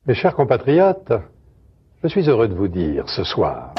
Mes chers compatriotes, je suis heureux de vous dire ce soir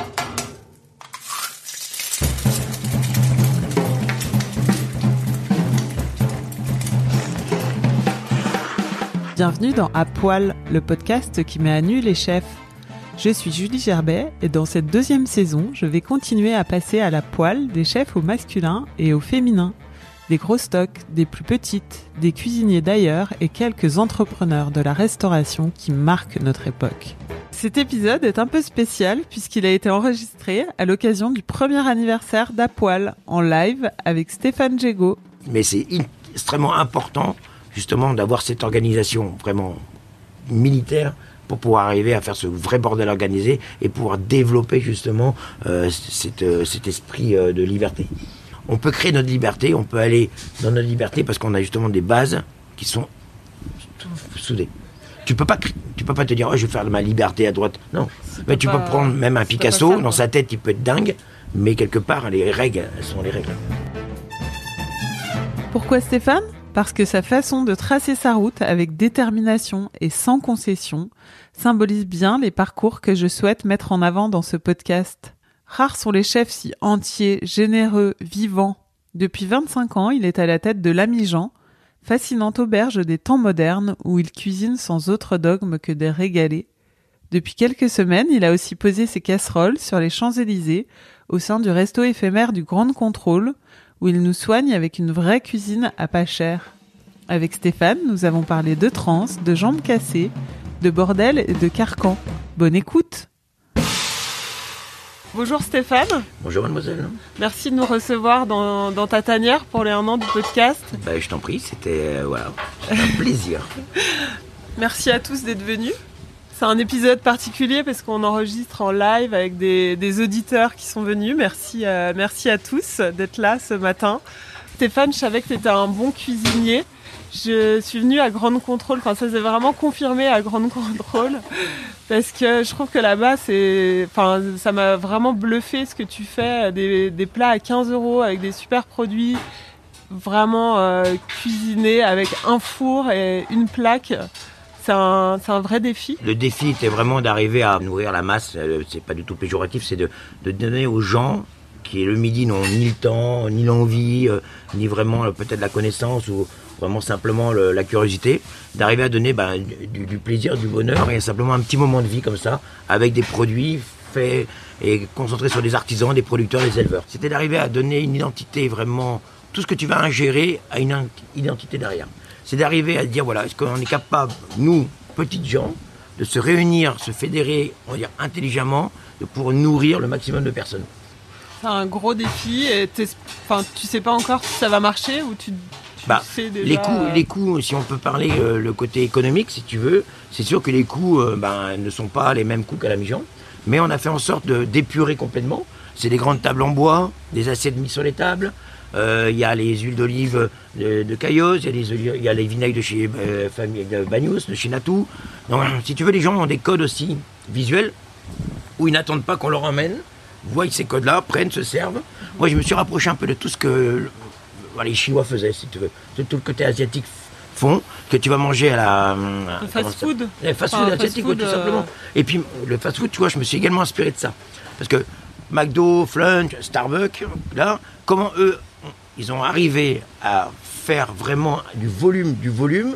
bienvenue dans À Poil, le podcast qui met à nu les chefs. Je suis Julie Gerbet et dans cette deuxième saison, je vais continuer à passer à la poêle des chefs au masculin et au féminin, des gros stocks, des plus petites, des cuisiniers d'ailleurs et quelques entrepreneurs de la restauration qui marquent notre époque. Cet épisode est un peu spécial puisqu'il a été enregistré à l'occasion du premier anniversaire d'À Poil en live avec Stéphane Jego. Mais c'est extrêmement important justement d'avoir cette organisation vraiment militaire pour pouvoir arriver à faire ce vrai bordel organisé et pouvoir développer justement cet esprit de liberté. On peut créer notre liberté, on peut aller dans notre liberté parce qu'on a justement des bases qui sont soudées. Tu peux pas te dire je vais faire ma liberté à droite. Non, mais tu peux prendre même un Picasso dans sa tête, il peut être dingue, mais quelque part les règles, elles sont les règles. Pourquoi Stéphane ? Parce que sa façon de tracer sa route avec détermination et sans concession symbolise bien les parcours que je souhaite mettre en avant dans ce podcast. Rares sont les chefs si entiers, généreux, vivants. Depuis 25 ans, il est à la tête de l'Ami Jean, fascinante auberge des temps modernes où il cuisine sans autre dogme que des régalés. Depuis quelques semaines, il a aussi posé ses casseroles sur les Champs-Élysées au sein du resto éphémère du Grand Contrôle, où il nous soigne avec une vraie cuisine à pas cher. Avec Stéphane, nous avons parlé de transe, de jambes cassées, de bordel et de carcan. Bonne écoute. Bonjour Stéphane. Bonjour mademoiselle. Merci de nous recevoir dans ta tanière pour les 1 an du podcast. Je t'en prie, c'était un plaisir. Merci à tous d'être venus. C'est un épisode particulier parce qu'on enregistre en live avec des auditeurs qui sont venus. Merci à tous d'être là ce matin. Stéphane, je savais que tu étais un bon cuisinier. Je suis venue à Grande Contrôle, ça s'est vraiment confirmé à Grande Contrôle parce que je trouve que là-bas, ça m'a vraiment bluffé ce que tu fais, des plats à 15 € avec des super produits, vraiment cuisinés avec un four et une plaque. C'est un vrai défi. Le défi était vraiment d'arriver à nourrir la masse, c'est pas du tout péjoratif, c'est de donner aux gens qui le midi n'ont ni le temps, ni l'envie, ni vraiment peut-être la connaissance ou vraiment simplement la curiosité, d'arriver à donner du plaisir, du bonheur et simplement un petit moment de vie comme ça, avec des produits faits et concentrés sur des artisans, des producteurs, des éleveurs. C'était d'arriver à donner une identité vraiment, tout ce que tu vas ingérer a une identité derrière. C'est d'arriver à dire, est-ce qu'on est capable, nous, petites gens, de se réunir, se fédérer, on va dire intelligemment, pour nourrir le maximum de personnes. C'est un gros défi et tu sais pas encore si ça va marcher ou tu sais déjà... Les coûts, si on peut parler le côté économique, si tu veux, c'est sûr que les coûts ne sont pas les mêmes coûts qu'à l'Ami Jean, mais on a fait en sorte d'épurer complètement. C'est des grandes tables en bois, des assiettes mises sur les tables. Il y a les huiles d'olive de Cailloz, il y a les vinaigres de chez famille de Bagnous, de chez Natou. Donc, si tu veux, les gens ont des codes aussi visuels où ils n'attendent pas qu'on leur emmène, voient ces codes-là, prennent, se servent. Moi, je me suis rapproché un peu de tout ce que les Chinois faisaient, si tu veux, de tout le côté asiatique font, que tu vas manger à la... Le fast-food. Le fast-food asiatique, tout simplement. Et puis, le fast-food, tu vois, je me suis également inspiré de ça. Parce que McDo, Flunch, Starbucks, là, comment eux... Ils ont arrivé à faire vraiment du volume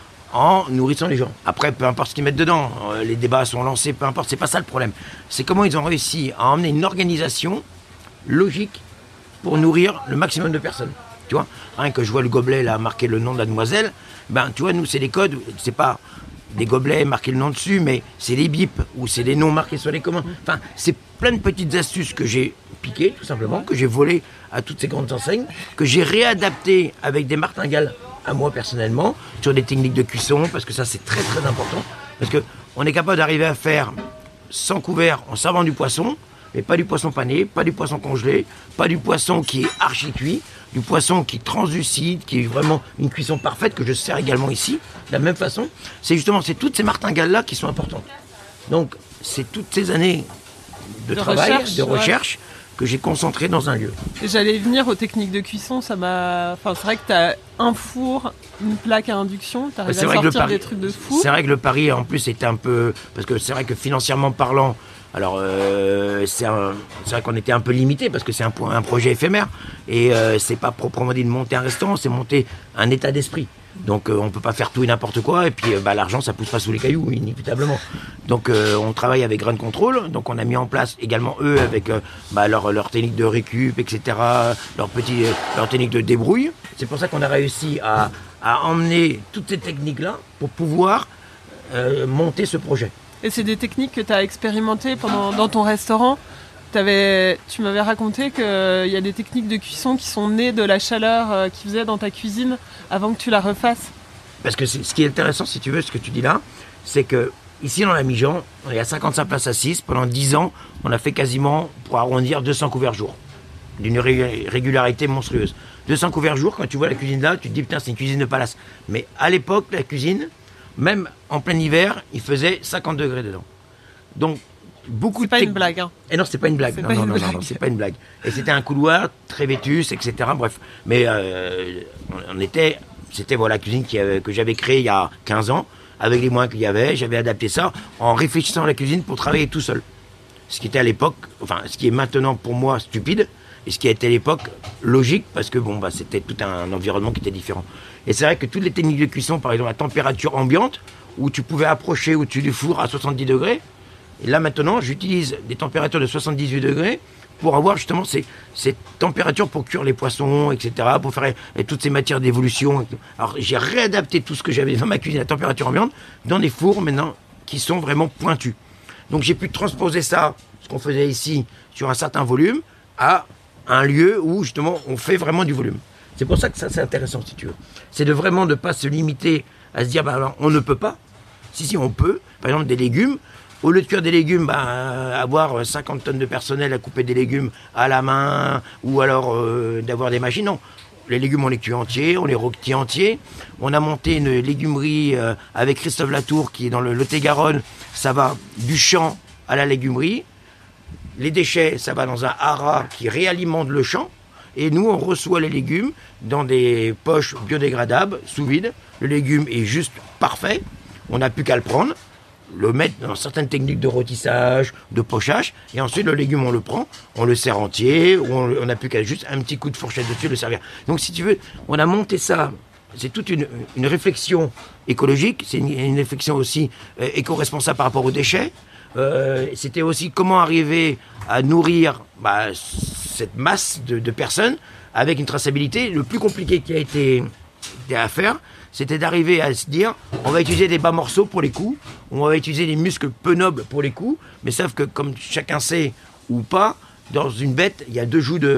en nourrissant les gens. Après, peu importe ce qu'ils mettent dedans, les débats sont lancés, peu importe, c'est pas ça le problème. C'est comment ils ont réussi à emmener une organisation logique pour nourrir le maximum de personnes. Tu vois, rien que je vois le gobelet là marqué le nom de la demoiselle, tu vois, nous c'est des codes, c'est pas des gobelets marqués le nom dessus, mais c'est des bips ou c'est des noms marqués sur les commandes. Enfin, c'est plein de petites astuces que j'ai piquées, tout simplement, que j'ai volées à toutes ces grandes enseignes, que j'ai réadaptées avec des martingales à moi personnellement, sur des techniques de cuisson, parce que ça c'est très très important, parce qu'on est capable d'arriver à faire sans couvert en servant du poisson, mais pas du poisson pané, pas du poisson congelé, pas du poisson qui est archi cuit, du poisson qui est translucide, qui est vraiment une cuisson parfaite, que je sers également ici, de la même façon. C'est toutes ces martingales-là qui sont importantes. Donc, c'est toutes ces années de travail, de recherche, que j'ai concentré dans un lieu. Et j'allais venir aux techniques de cuisson, c'est vrai que tu as un four, une plaque à induction, tu arrives à sortir des trucs de fou. C'est vrai que le pari en plus était un peu... Parce que c'est vrai que financièrement parlant, alors c'est vrai qu'on était un peu limité parce que c'est un projet éphémère et c'est pas proprement dit de monter un restaurant, c'est monter un état d'esprit. Donc on peut pas faire tout et n'importe quoi et puis l'argent ça pousse pas sous les cailloux inévitablement. Donc on travaille avec Grain Control, donc on a mis en place également eux avec leur technique de récup, etc., leur technique de débrouille. C'est pour ça qu'on a réussi à emmener toutes ces techniques là pour pouvoir monter ce projet. Et c'est des techniques que tu as expérimentées dans ton restaurant. Tu m'avais raconté qu'il y a des techniques de cuisson qui sont nées de la chaleur qu'ils faisaient dans ta cuisine avant que tu la refasses. Parce que ce qui est intéressant, si tu veux, ce que tu dis là, c'est que ici dans la Mijan, on est à 55 places assises. Pendant 10 ans, on a fait quasiment, pour arrondir, 200 couverts jour. D'une régularité monstrueuse. 200 couverts jour, quand tu vois la cuisine là, tu te dis putain, c'est une cuisine de palace. Mais à l'époque, la cuisine, même en plein hiver, il faisait 50 degrés dedans. Donc, c'est pas une blague, hein. Et non, c'est pas une blague. Non, c'est pas une blague. Et c'était un couloir très vétus, etc. Bref, mais c'était la cuisine que j'avais créée il y a 15 ans, avec les moyens qu'il y avait. J'avais adapté ça en réfléchissant à la cuisine pour travailler tout seul. Ce qui était à l'époque, ce qui est maintenant pour moi stupide, et ce qui a été à l'époque logique, parce que c'était tout un environnement qui était différent. Et c'est vrai que toutes les techniques de cuisson, par exemple la température ambiante, où tu pouvais approcher au-dessus du four à 70 degrés, et là maintenant, j'utilise des températures de 78 degrés pour avoir justement ces températures pour cuire les poissons, etc., pour faire toutes ces matières d'évolution. Alors j'ai réadapté tout ce que j'avais dans ma cuisine à température ambiante dans des fours maintenant qui sont vraiment pointus. Donc j'ai pu transposer ça, ce qu'on faisait ici, sur un certain volume, à un lieu où justement on fait vraiment du volume. C'est pour ça que ça c'est intéressant si tu veux. C'est de vraiment ne pas se limiter à se dire alors, on ne peut pas. Si on peut, par exemple des légumes. Au lieu de cuire des légumes, avoir 50 tonnes de personnel à couper des légumes à la main ou alors d'avoir des machines, non. Les légumes, on les cuit entiers, on les rôtit entiers. On a monté une légumerie avec Christophe Latour qui est dans le Lot-et-Garonne. Ça va du champ à la légumerie. Les déchets, ça va dans un haras qui réalimente le champ. Et nous, on reçoit les légumes dans des poches biodégradables, sous vide. Le légume est juste parfait. On n'a plus qu'à le prendre, le mettre dans certaines techniques de rôtissage, de pochage, et ensuite le légume on le prend, on le sert entier, ou on n'a plus qu'à juste un petit coup de fourchette dessus, le servir. Donc si tu veux, on a monté ça, c'est toute une réflexion écologique, c'est une réflexion aussi éco-responsable par rapport aux déchets. C'était aussi comment arriver à nourrir cette masse de personnes avec une traçabilité. Le plus compliqué qui a été à faire, c'était d'arriver à se dire, on va utiliser des bas morceaux pour les coups, on va utiliser des muscles peu nobles pour les coups, mais sauf que comme chacun sait ou pas, dans une bête, il y a deux joues,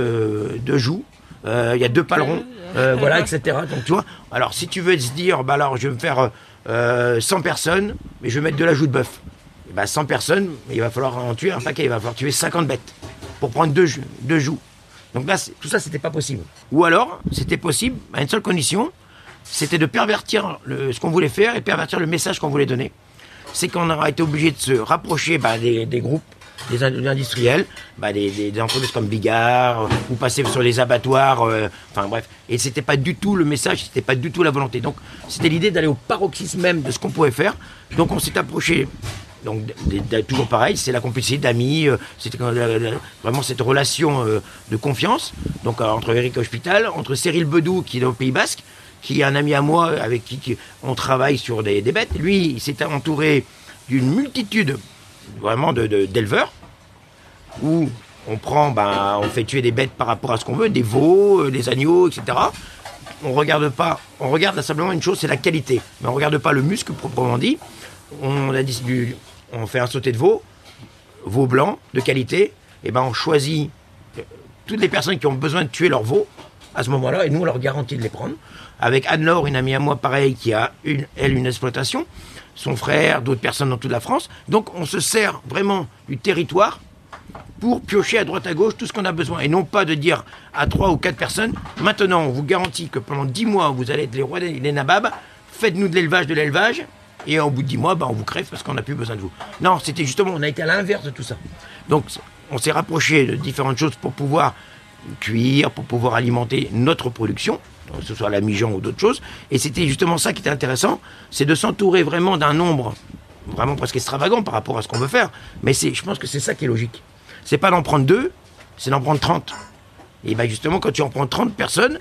il y a deux paleronds, voilà, etc. Donc tu vois, alors si tu veux se dire, alors je vais me faire 100 personnes, mais je vais mettre de la joue de bœuf. 100 personnes, il va falloir en tuer un paquet, il va falloir tuer 50 bêtes pour prendre deux joues. Donc là, tout ça, c'était pas possible. Ou alors, c'était possible à une seule condition, c'était de pervertir ce qu'on voulait faire et pervertir le message qu'on voulait donner. C'est qu'on aura été obligé de se rapprocher des groupes, des industriels, des entreprises comme Bigard, ou passer sur les abattoirs, bref. Et c'était pas du tout le message, c'était pas du tout la volonté. Donc c'était l'idée d'aller au paroxysme même de ce qu'on pouvait faire. Donc on s'est approché. Donc toujours pareil, c'est la complicité d'amis, c'était vraiment cette relation de confiance. Donc entre Eric Hospital, entre Cyril Bedou qui est au Pays Basque, qui est un ami à moi avec qui on travaille sur des bêtes. Lui, il s'est entouré d'une multitude vraiment d'éleveurs où on fait tuer des bêtes par rapport à ce qu'on veut, des veaux, des agneaux, etc. On regarde simplement une chose, c'est la qualité. Mais on regarde pas le muscle proprement dit. On fait un sauté de veau blanc de qualité. Et on choisit toutes les personnes qui ont besoin de tuer leur veau à ce moment-là, et nous on leur garantit de les prendre. Avec Anne-Laure, une amie à moi pareil, qui a une exploitation, son frère, d'autres personnes dans toute la France. Donc on se sert vraiment du territoire pour piocher à droite à gauche tout ce qu'on a besoin. Et non pas de dire à 3 ou 4 personnes, maintenant on vous garantit que pendant 10 mois vous allez être les rois des nababs, faites-nous de l'élevage, et au bout de 10 mois, on vous crève parce qu'on n'a plus besoin de vous. Non, c'était justement, on a été à l'inverse de tout ça. Donc on s'est rapproché de différentes choses pour pouvoir cuire, pour pouvoir alimenter notre production, que ce soit la Mijan ou d'autres choses. Et c'était justement ça qui était intéressant, c'est de s'entourer vraiment d'un nombre vraiment presque extravagant par rapport à ce qu'on veut faire. Mais je pense que c'est ça qui est logique. C'est pas d'en prendre 2, c'est d'en prendre 30. Et bien justement, quand tu en prends 30 personnes,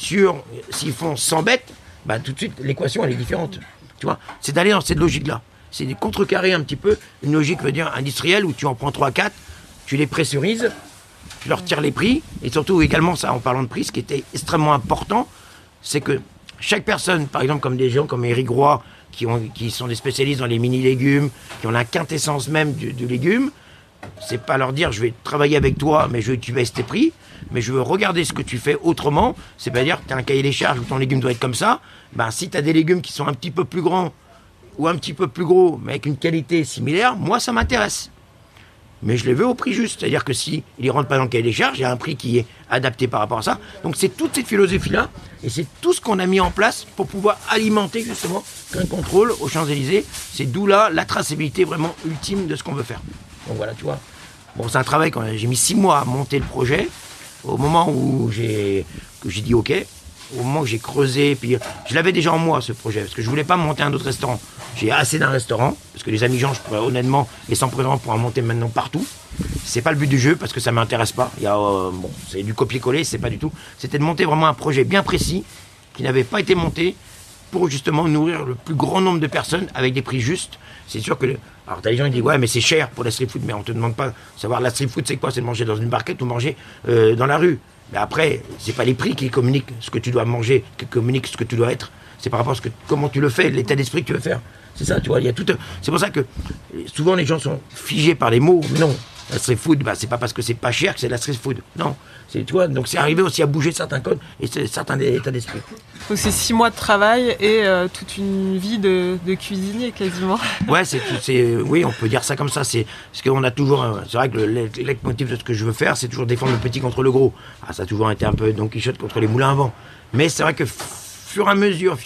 s'ils font 100 bêtes, tout de suite, l'équation, elle est différente. Tu vois, c'est d'aller dans cette logique-là. C'est de contrecarrer un petit peu une logique, veut dire, industrielle, où tu en prends 3-4, tu les pressurises, tu leur tires les prix, et surtout également, ça, en parlant de prix, ce qui était extrêmement important, c'est que chaque personne, par exemple, comme des gens comme Éric Roy, qui sont des spécialistes dans les mini-légumes, qui ont la quintessence même du légume, c'est pas leur dire, je vais travailler avec toi, mais je veux que tu baisses tes prix, mais je veux regarder ce que tu fais autrement, c'est-à-dire que tu as un cahier des charges où ton légume doit être comme ça, si tu as des légumes qui sont un petit peu plus grands, ou un petit peu plus gros, mais avec une qualité similaire, moi, ça m'intéresse. Mais je les veux au prix juste. C'est-à-dire que s'ils ne rentrent pas dans le cahier des charges, il y a un prix qui est adapté par rapport à ça. Donc c'est toute cette philosophie-là, et c'est tout ce qu'on a mis en place pour pouvoir alimenter justement un contrôle aux Champs-Élysées. C'est d'où là la traçabilité vraiment ultime de ce qu'on veut faire. Donc voilà, tu vois. Bon, c'est un travail, j'ai mis 6 mois à monter le projet. Au moment où j'ai dit OK, au moment où j'ai creusé, puis je l'avais déjà en moi ce projet, parce que je voulais pas monter un autre restaurant. J'ai assez d'un restaurant, parce que les amis Jean, je pourrais honnêtement, et sans président, pour en monter maintenant partout. C'est pas le but du jeu, parce que ça m'intéresse pas. C'est du copier-coller, c'est pas du tout. C'était de monter vraiment un projet bien précis, qui n'avait pas été monté pour justement nourrir le plus grand nombre de personnes avec des prix justes. C'est sûr que... Alors t'as les gens qui disent ouais mais c'est cher pour la street food, mais on te demande pas de savoir la street food c'est quoi, c'est de manger dans une barquette ou manger dans la rue. Mais après, c'est pas les prix qui communiquent ce que tu dois manger, qui communiquent ce que tu dois être. C'est par rapport à comment tu le fais, l'état d'esprit que tu veux faire. C'est ça, tu vois, il y a tout. C'est pour ça que souvent les gens sont figés par les mots. Mais non, la street food, c'est pas parce que c'est pas cher que c'est de la street food. Non, tu vois, donc c'est arrivé aussi à bouger certains codes et certains états d'esprit. Donc c'est 6 mois de travail et toute une vie de cuisinier quasiment. Ouais, oui, on peut dire ça comme ça. C'est parce qu'on a toujours, c'est vrai que le leitmotiv de ce que je veux faire, c'est toujours défendre le petit contre le gros. Ça a toujours été un peu Don Quichotte contre les moulins à vent. Mais c'est vrai que fur et à mesure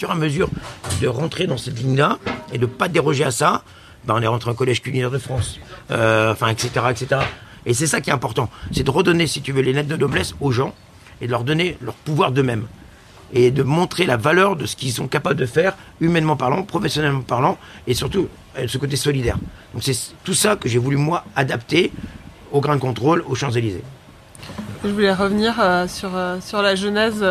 de rentrer dans cette ligne-là et de pas déroger à ça, on est rentré au Collège culinaire de France, etc. Et c'est ça qui est important, c'est de redonner, si tu veux, les lettres de noblesse aux gens et de leur donner leur pouvoir d'eux-mêmes et de montrer la valeur de ce qu'ils sont capables de faire, humainement parlant, professionnellement parlant, et surtout ce côté solidaire. Donc c'est tout ça que j'ai voulu, moi, adapter au Grain de Contrôle, aux Champs-Élysées. Je voulais revenir sur la genèse,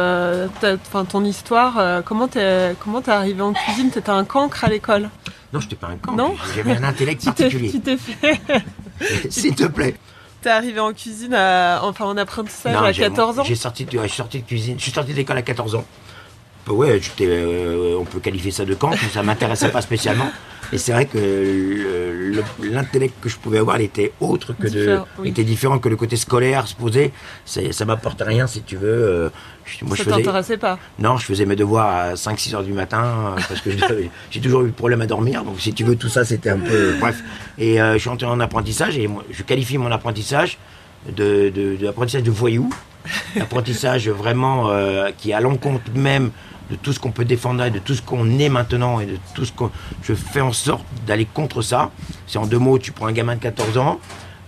ton histoire. Comment t'es arrivé en cuisine? T'étais un cancre à l'école? Non, je n'étais pas un cancre. Non. J'avais un intellect particulier. Tu t'es fait... S'il te plaît. T'es arrivé en cuisine en apprentissage à 14 ans? Je suis sorti de cuisine. Je suis sorti d'école à 14 ans. Ouais, on peut qualifier ça de cancre, mais ça m'intéressait pas spécialement. Et c'est vrai que l'intellect que je pouvais avoir, il était autre que était différent que le côté scolaire se posait. Ça m'apportait rien, si tu veux. Ça t'intéressait pas? Non, je faisais mes devoirs à 5-6 heures du matin parce que j'ai toujours eu le problème à dormir. Donc si tu veux, tout ça, c'était un peu... Bref. Et je suis entré en apprentissage et moi, je qualifie mon apprentissage d'apprentissage de voyou. Apprentissage vraiment qui est à l'encontre même de tout ce qu'on peut défendre et de tout ce qu'on est maintenant et de tout ce que je fais en sorte d'aller contre ça. C'est en 2 mots, tu prends un gamin de 14 ans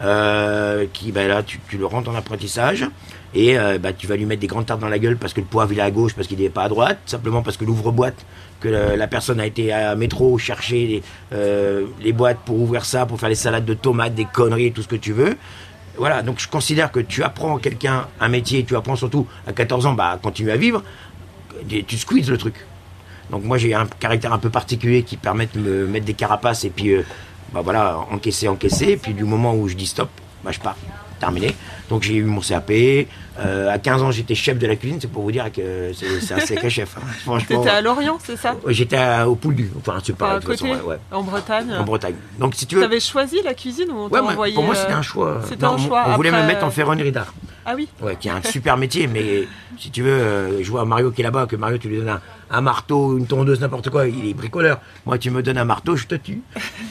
qui, là, tu le rentres en apprentissage et tu vas lui mettre des grandes tartes dans la gueule parce que le poivre il est à gauche, parce qu'il n'est pas à droite, simplement parce que l'ouvre-boîte, que la personne a été à métro chercher les boîtes pour ouvrir ça, pour faire les salades de tomates, des conneries et tout ce que tu veux. Voilà, donc je considère que tu apprends à quelqu'un un métier, tu apprends surtout à 14 ans à continuer à vivre, tu squeezes le truc. Donc moi j'ai un caractère un peu particulier qui permet de me mettre des carapaces et puis encaisser, et puis du moment où je dis stop, je pars, terminé. Donc j'ai eu mon CAP, à 15 ans j'étais chef de la cuisine, c'est pour vous dire que c'est un sacré chef. Franchement. T'étais à Lorient, c'est ça? J'étais au Pouldu, c'est pas à côté, ouais. En Bretagne. En Bretagne. Donc si tu veux. T'avais choisi la cuisine ou on t'a envoyé? Pour moi c'était un choix. C'était un choix. On voulait me mettre en ferronnerie d'art. Ah oui. Ouais, qui est un super métier, mais si tu veux, je vois Mario qui est là-bas, que Mario tu lui donnes un marteau, une tondeuse, n'importe quoi, il est bricoleur. Moi tu me donnes un marteau, je te tue.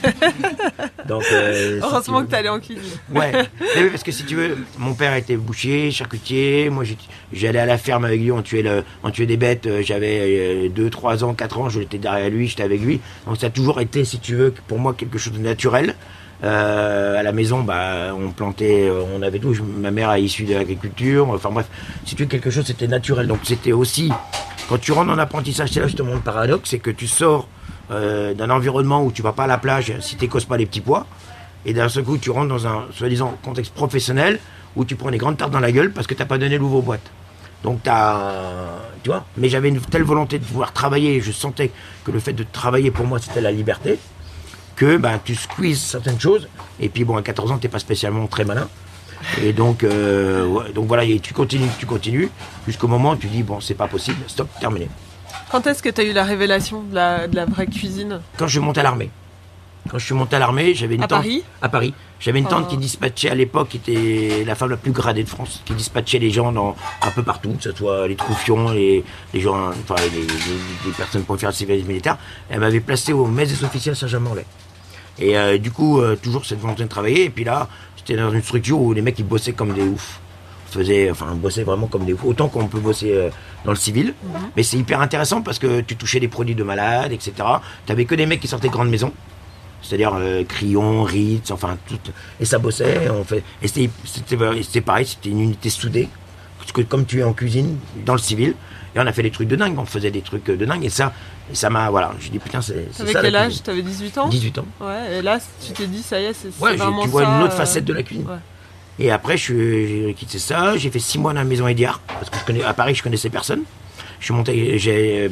Donc, heureusement que t'allais en cuisine. Ouais, mais oui, parce que si tu veux, mon père était boucher, charcutier, moi j'allais à la ferme avec lui, on tuait des bêtes, j'avais 2, 3 ans, 4 ans, j'étais derrière lui, j'étais avec lui. Donc ça a toujours été, si tu veux, pour moi quelque chose de naturel. À la maison, on plantait, on avait tout. Ma mère est issue de l'agriculture. Enfin bref, si tu veux quelque chose, c'était naturel. Donc c'était aussi, quand tu rentres en apprentissage, c'est là justement le paradoxe, c'est que tu sors d'un environnement où tu vas pas à la plage si tu n'écosses pas les petits pois. Et d'un seul coup, tu rentres dans un, soi-disant, contexte professionnel où tu prends des grandes tartes dans la gueule parce que tu n'as pas donné l'ouvre-boîte. Donc, tu vois, mais j'avais une telle volonté de pouvoir travailler, je sentais que le fait de travailler pour moi, c'était la liberté, que tu squeezes certaines choses. Et puis, à 14 ans, tu n'es pas spécialement très malin. Et donc voilà, et tu continues, jusqu'au moment où tu dis, c'est pas possible, stop, terminé. Quand est-ce que tu as eu la révélation de la vraie cuisine ? Quand je monte à l'armée. Quand je suis monté à l'armée, j'avais une tante. À Paris. J'avais une tante qui dispatchait à l'époque, qui était la femme la plus gradée de France, qui dispatchait les gens un peu partout, que ce soit les troufions, les gens, enfin les personnes pour faire le service militaire. Elle m'avait placé au mess des officiels Saint-Germain-en-Laye. Et du coup, toujours cette volonté de travailler. Et puis là, j'étais dans une structure où les mecs ils bossaient comme des oufs. On bossait vraiment comme des oufs. Autant qu'on peut bosser dans le civil. Mais c'est hyper intéressant parce que tu touchais des produits de malades, etc. T'avais que des mecs qui sortaient de grandes maisons. C'est-à-dire Crillon, Ritz, enfin tout. Et ça bossait. Et c'était pareil, c'était une unité soudée. Parce que comme tu es en cuisine, dans le civil, et on a fait des trucs de dingue, on faisait des trucs de dingue. Et ça m'a. Voilà, j'ai dit putain, c'est ça. Avec quel âge ? T'avais 18 ans ? 18 ans. Ouais, et là, tu t'es dit, ça y est, c'est ouais, vraiment ça. Tu vois une autre facette de la cuisine. Ouais. Et après, j'ai quitté ça, j'ai fait 6 mois dans la maison Ediard, parce que à Paris, je connaissais personne. Je suis monté,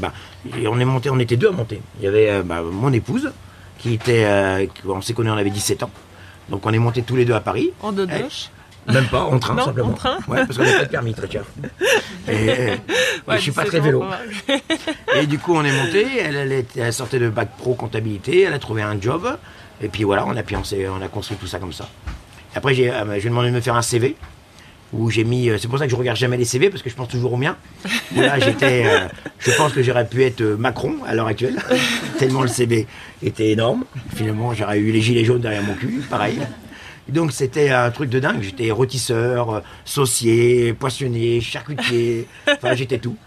on était deux à monter. Il y avait mon épouse, qui était, on s'est connus, on avait 17 ans. Donc on est montés tous les deux à Paris. En dodoche ? Même pas, en train, non, simplement. En train ? Ouais, parce qu'on n'a pas de permis, très cher. Et je suis pas très vélo. Et du coup, on est montés, elle sortait de bac pro comptabilité, elle a trouvé un job. Et puis voilà, on a construit tout ça comme ça. Après, j'ai demandé de me faire un CV. Où j'ai mis, c'est pour ça que je regarde jamais les CV parce que je pense toujours au mien. Là, je pense que j'aurais pu être Macron à l'heure actuelle, tellement le CV était énorme. Finalement, j'aurais eu les gilets jaunes derrière mon cul, pareil. Donc c'était un truc de dingue. J'étais rôtisseur, saucier, poissonnier, charcutier, enfin j'étais tout.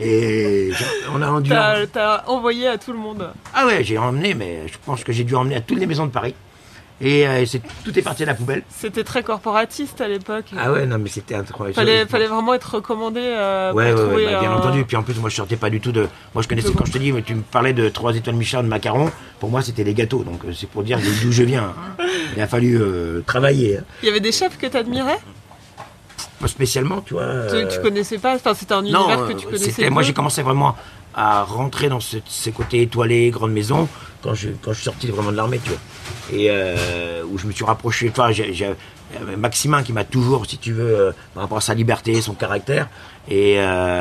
Et on a rendu. T'as envoyé à tout le monde. Ah ouais, j'ai emmené, mais je pense que j'ai dû emmener à toutes les maisons de Paris. Et tout est parti à la poubelle. C'était très corporatiste à l'époque. Ah ouais, non mais c'était incroyable. Fallait vraiment être recommandé ouais, bien entendu. Puis en plus, moi je sortais pas du tout de... Moi je connaissais, quand je te dis, tu me parlais de 3 étoiles Michelin, de macarons, pour moi c'était les gâteaux. Donc c'est pour dire d'où je viens. Il a fallu travailler. Il y avait des chefs que t'admirais ? Pas spécialement, tu vois. Tu connaissais pas ? Enfin, c'était un univers que tu connaissais. Moi j'ai commencé vraiment à rentrer dans ces côtés étoilés, grande maison, quand je suis sorti vraiment de l'armée, tu vois. Et où je me suis rapproché, j'ai Maximin qui m'a toujours, si tu veux, par rapport à sa liberté, son caractère, et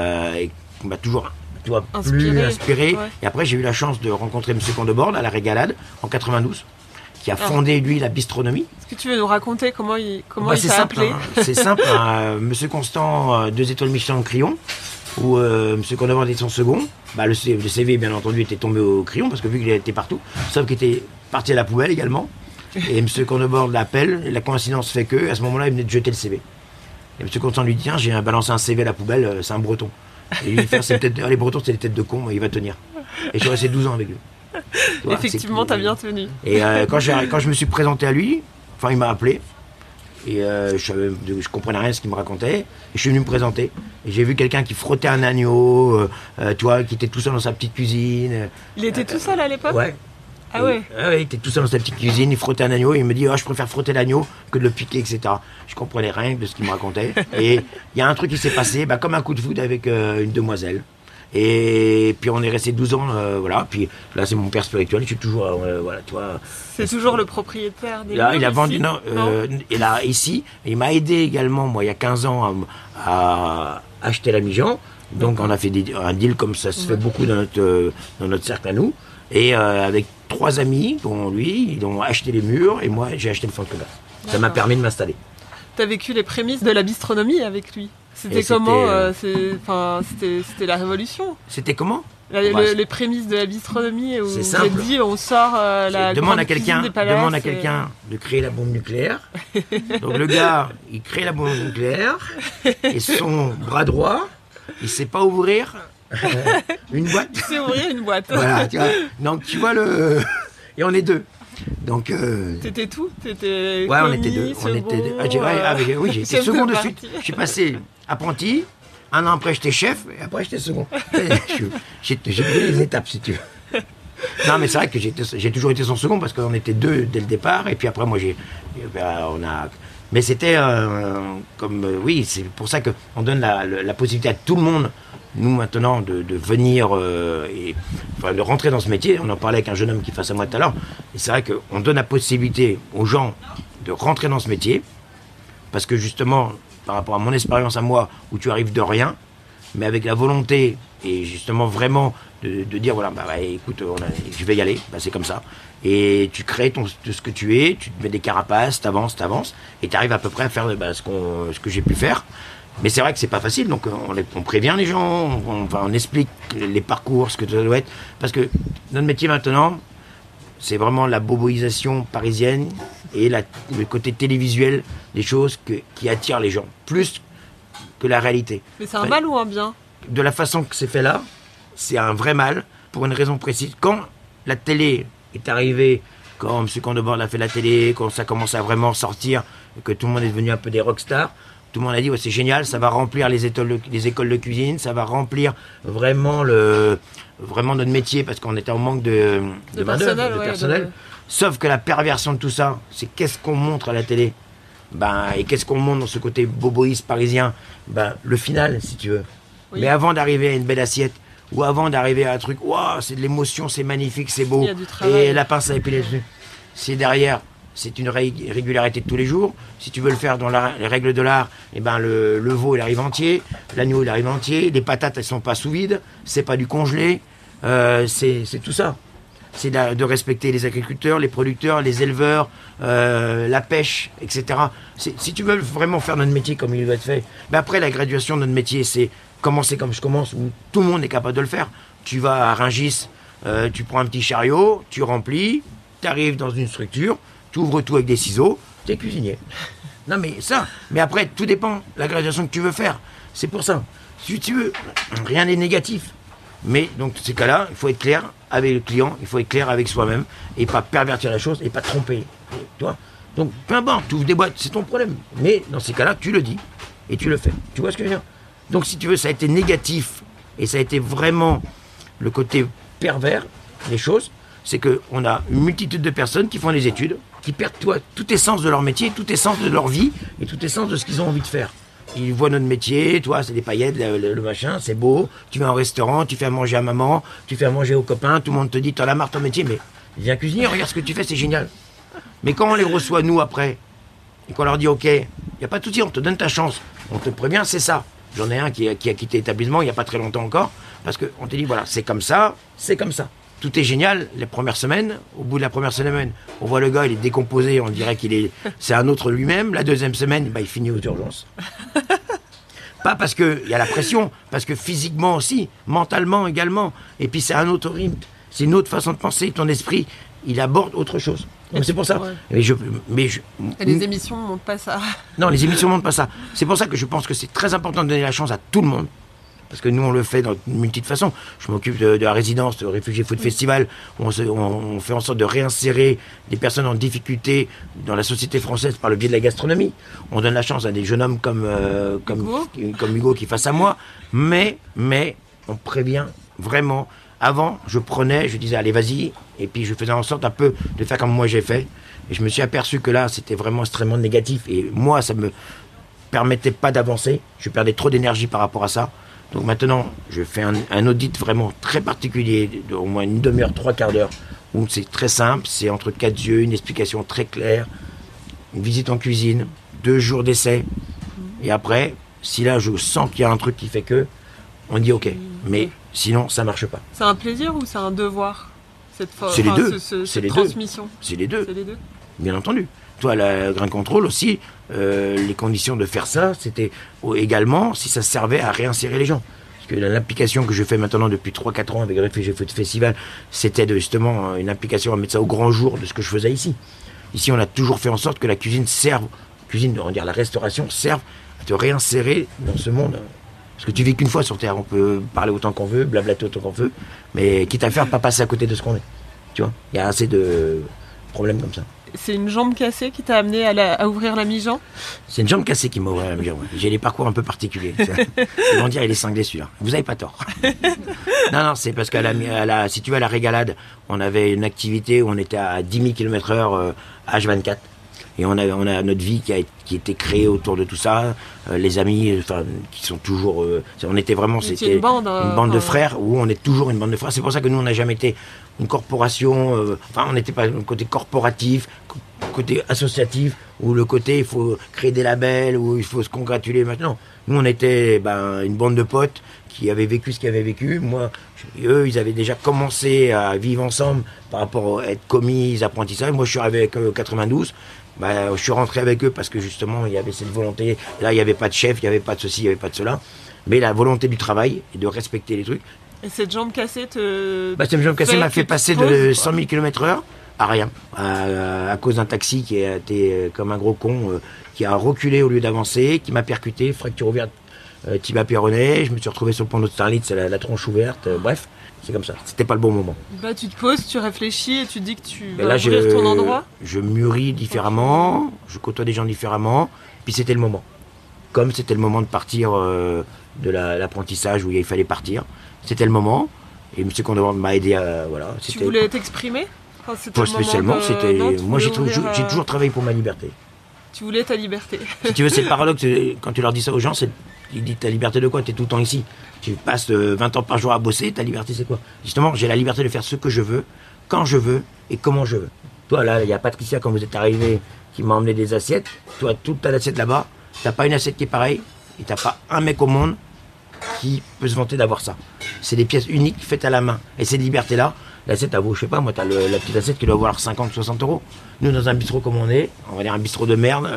qui m'a toujours, tu vois, plus inspiré. Ouais. Et après, j'ai eu la chance de rencontrer M. Condebord à la Régalade en 92, qui a fondé, lui, la bistronomie. Est-ce que tu veux nous raconter comment il s'est appelé ? C'est simple, M. Constant, 2 étoiles Michelin au Crillon, où M. Condebord était son second. Le CV, bien entendu, était tombé au Crillon, parce que vu qu'il était partout, sauf qu'il était parti à la poubelle également. Et M. Condebord l'appelle, et la coïncidence fait que, à ce moment-là, il venait de jeter le CV. Et M. Constant lui dit, tiens, j'ai balancé un CV à la poubelle, c'est un breton. Et lui dit, les bretons, c'est des têtes de con, il va tenir. Et je suis resté 12 ans avec lui. Vois, effectivement, t'as bien tenu. Et quand je me suis présenté à lui, il m'a appelé, et je comprenais rien de ce qu'il me racontait, et je suis venu me présenter. Et j'ai vu quelqu'un qui frottait un agneau, tu vois, qui était tout seul dans sa petite cuisine. Il était tout seul à l'époque ? Ouais. Ah ouais. Il était tout seul dans sa petite cuisine, il frottait un agneau, et il me dit je préfère frotter l'agneau que de le piquer, etc. Je comprenais rien de ce qu'il me racontait. Et il y a un truc qui s'est passé, comme un coup de foudre avec une demoiselle. Et puis on est resté 12 ans, voilà. Puis là c'est mon père spirituel, je suis toujours, voilà, tu vois. C'est toujours le propriétaire des là, il a vendu, et là ici, il m'a aidé également, moi il y a 15 ans, à acheter la Mijan. Donc on a fait un deal comme ça se fait beaucoup dans notre cercle à nous. Et avec 3 amis, dont lui, ils ont acheté les murs et moi j'ai acheté le fond de commerce. Ça m'a permis de m'installer. Tu as vécu les prémices de la bistronomie avec lui. C'était comment C'était la révolution. C'était comment les prémices de la bistronomie où vous avez dit on sort la grande cuisine des palaces. Demande à quelqu'un de créer la bombe nucléaire. Donc le gars, il crée la bombe nucléaire et son bras droit, il sait pas ouvrir une boîte. Il sait ouvrir une boîte. Voilà, tu vois. Donc tu vois et on est 2. Donc, T'étais tout? T'étais ouais, on commis, était deux. second, Oui, j'ai été chef second de de suite. parti. Je suis passé apprenti. Un an après, j'étais chef, et après, j'étais second. J'ai brûlé les étapes, si tu veux. Non, mais c'est vrai que j'ai toujours été son second, parce qu'on était deux dès le départ, et puis après, moi, mais c'était oui, c'est pour ça qu'on donne la possibilité à tout le monde, nous, maintenant, de venir, de rentrer dans ce métier. On en parlait avec un jeune homme qui est face à moi tout à l'heure, et c'est vrai qu'on donne la possibilité aux gens de rentrer dans ce métier, parce que justement, par rapport à mon expérience à moi, où tu arrives de rien, mais avec la volonté, et justement vraiment de dire, voilà, écoute, je vais y aller, c'est comme ça. Et tu crées ce que tu es, tu te mets des carapaces, t'avances, et tu arrives à peu près à faire ce que j'ai pu faire. Mais c'est vrai que c'est pas facile, donc on prévient les gens, on explique les parcours, ce que ça doit être, parce que notre métier maintenant, c'est vraiment la boboisation parisienne et le côté télévisuel des choses qui attirent les gens, plus que la réalité. Mais c'est un mal ou un bien? De la façon que c'est fait là, c'est un vrai mal, pour une raison précise. Quand la télé est arrivée, quand M. Condebord a fait la télé, quand ça commence à vraiment sortir, que tout le monde est devenu un peu des rockstars, tout le monde a dit, ouais, c'est génial, ça va remplir les écoles de cuisine, ça va remplir vraiment notre métier, parce qu'on était en manque de personnel. Sauf que la perversion de tout ça, c'est qu'est-ce qu'on montre à la télé, et qu'est-ce qu'on montre dans ce côté boboïste parisien, le final, si tu veux. Oui. Mais avant d'arriver à une belle assiette, ou avant d'arriver à un truc, wow, c'est de l'émotion, c'est magnifique, c'est beau, et la pince à épiler dessus, c'est derrière. C'est une régularité de tous les jours. Si tu veux le faire dans les règles de l'art, le veau il arrive entier, l'agneau il arrive entier, les patates elles sont pas sous vide, c'est pas du congelé, c'est tout ça. C'est de respecter les agriculteurs, les producteurs, les éleveurs, la pêche, etc. Si tu veux vraiment faire notre métier comme il doit être fait, après la graduation de notre métier, c'est commencer comme je commence, où tout le monde est capable de le faire. Tu vas à Rungis, tu prends un petit chariot, tu remplis, tu arrives dans une structure, tu ouvres tout avec des ciseaux, tu es cuisinier. Non mais après, tout dépend de la graduation que tu veux faire. C'est pour ça. Si tu veux, rien n'est négatif. Mais donc, dans ces cas-là, il faut être clair avec le client, il faut être clair avec soi-même, et pas pervertir la chose, et pas tromper. Tu vois ? Donc, peu importe, tu ouvres des boîtes, c'est ton problème. Mais dans ces cas-là, tu le dis, et tu le fais. Tu vois ce que je veux dire ? Donc, si tu veux, ça a été négatif, et ça a été vraiment le côté pervers des choses, c'est qu'on a une multitude de personnes qui font des études, qui perdent tout essence de leur métier, tout essence de leur vie, et tout essence de ce qu'ils ont envie de faire. Ils voient notre métier, toi, c'est des paillettes, le machin, c'est beau, tu vas en restaurant, tu fais à manger à maman, tu fais à manger aux copains, tout le monde te dit, t'en as marre ton métier, mais viens cuisiner, regarde ce que tu fais, c'est génial. Mais quand on les reçoit, nous, après, et qu'on leur dit, ok, il n'y a pas de souci, on te donne ta chance, on te prévient, c'est ça. J'en ai un qui a quitté l'établissement il n'y a pas très longtemps encore, parce qu'on te dit, voilà, c'est comme ça, c'est comme ça. Tout est génial les premières semaines. Au bout de la première semaine, on voit le gars, il est décomposé, on dirait c'est un autre lui-même. La deuxième semaine, il finit aux urgences. Pas parce qu'il y a la pression, parce que physiquement aussi, mentalement également. Et puis c'est un autre rythme, c'est une autre façon de penser. Ton esprit, il aborde autre chose. Donc c'est pour ça. Ouais. Et les émissions ne montrent pas ça. Non, les émissions ne montrent pas ça. C'est pour ça que je pense que c'est très important de donner la chance à tout le monde. Parce que nous, on le fait dans une multitude de façons. Je m'occupe de la résidence, de Réfugiés Food Festival. On fait en sorte de réinsérer des personnes en difficulté dans la société française par le biais de la gastronomie. On donne la chance à des jeunes hommes comme Hugo qui est face à moi. Mais on prévient vraiment. Avant, je disais, allez, vas-y. Et puis, je faisais en sorte un peu de faire comme moi j'ai fait. Et je me suis aperçu que là, c'était vraiment extrêmement négatif. Et moi, ça me permettait pas d'avancer. Je perdais trop d'énergie par rapport à ça. Donc maintenant, je fais un audit vraiment très particulier, au moins une demi-heure, 3/4 d'heure, où c'est très simple, c'est entre 4 yeux, une explication très claire, une visite en cuisine, 2 jours d'essai, et après, si là je sens qu'il y a un truc qui fait que, on dit ok, mais sinon ça marche pas. C'est un plaisir ou c'est un devoir, c'est les deux. Cette transmission. C'est les deux, bien entendu. Toi, la Grain Contrôle aussi, les conditions de faire ça, c'était également si ça servait à réinsérer les gens. Parce que l'implication que je fais maintenant depuis 3-4 ans avec Réfugiés Food Festival, c'était justement une implication à mettre ça au grand jour de ce que je faisais ici. Ici, on a toujours fait en sorte que la cuisine la restauration serve à te réinsérer dans ce monde. Parce que tu vis qu'une fois sur Terre, on peut parler autant qu'on veut, blablater autant qu'on veut, mais quitte à faire pas passer à côté de ce qu'on est. Tu vois, il y a assez de problème comme ça. C'est une jambe cassée qui t'a amené à ouvrir la mi-jambe? C'est une jambe cassée qui m'a ouvert la mi-jambe. J'ai des parcours un peu particuliers. Ils vont dire, il est cinglé celui-là. Vous avez pas tort. Non, c'est parce si tu vas à la Régalade, on avait une activité où on était à 10 000 km/h H24. Et on a notre vie qui était créée autour de tout ça. Les amis, qui sont toujours... on était vraiment... C'était une bande de frères, où on est toujours une bande de frères. C'est pour ça que nous, on n'a jamais été une corporation... on n'était pas le côté corporatif, côté associatif, ou le côté il faut créer des labels, ou il faut se congratuler. Maintenant, nous, on était une bande de potes qui avaient vécu ce qu'ils avaient vécu. Moi, eux, ils avaient déjà commencé à vivre ensemble par rapport à être commis, apprentissages. Moi, je suis arrivé avec 92. Je suis rentré avec eux parce que justement il y avait cette volonté. Là il n'y avait pas de chef, il n'y avait pas de ceci, il n'y avait pas de cela. Mais la volonté du travail et de respecter les trucs. Et cette jambe cassée cette jambe cassée m'a fait passer de 100 000 km/h à rien. À cause d'un taxi qui a été comme un gros con, qui a reculé au lieu d'avancer, qui m'a percuté, fracture ouverte, tibia péroné. Je me suis retrouvé sur le pont d'Austerlitz, la tronche ouverte. Bref, c'est comme ça. C'était pas le bon moment. Tu te poses, tu réfléchis et tu dis que tu vas ouvrir ton endroit. Je mûris différemment, je côtoie des gens différemment. Puis c'était le moment. Comme c'était le moment de partir de l'apprentissage où il fallait partir. C'était le moment. Et M. Condorand m'a aidé à... Voilà, tu voulais t'exprimer? Pas spécialement. Moi, j'ai toujours travaillé pour ma liberté. Tu voulais ta liberté. Si tu veux, c'est le paradoxe. Quand tu leur dis ça aux gens, ils disent ta liberté de quoi? Tu es tout le temps ici. Tu passes 20 ans par jour à bosser, ta liberté c'est quoi? Justement, j'ai la liberté de faire ce que je veux, quand je veux et comment je veux. Toi, là, il y a Patricia, quand vous êtes arrivé, qui m'a emmené des assiettes. Toi, toute ta assiette là-bas, t'as pas une assiette qui est pareille et t'as pas un mec au monde qui peut se vanter d'avoir ça. C'est des pièces uniques faites à la main. Et cette liberté-là, l'assiette, elle vaut, je sais pas, moi, t'as la petite assiette qui doit valoir 50, 60 euros. Nous, dans un bistrot comme on est, on va dire un bistrot de merde,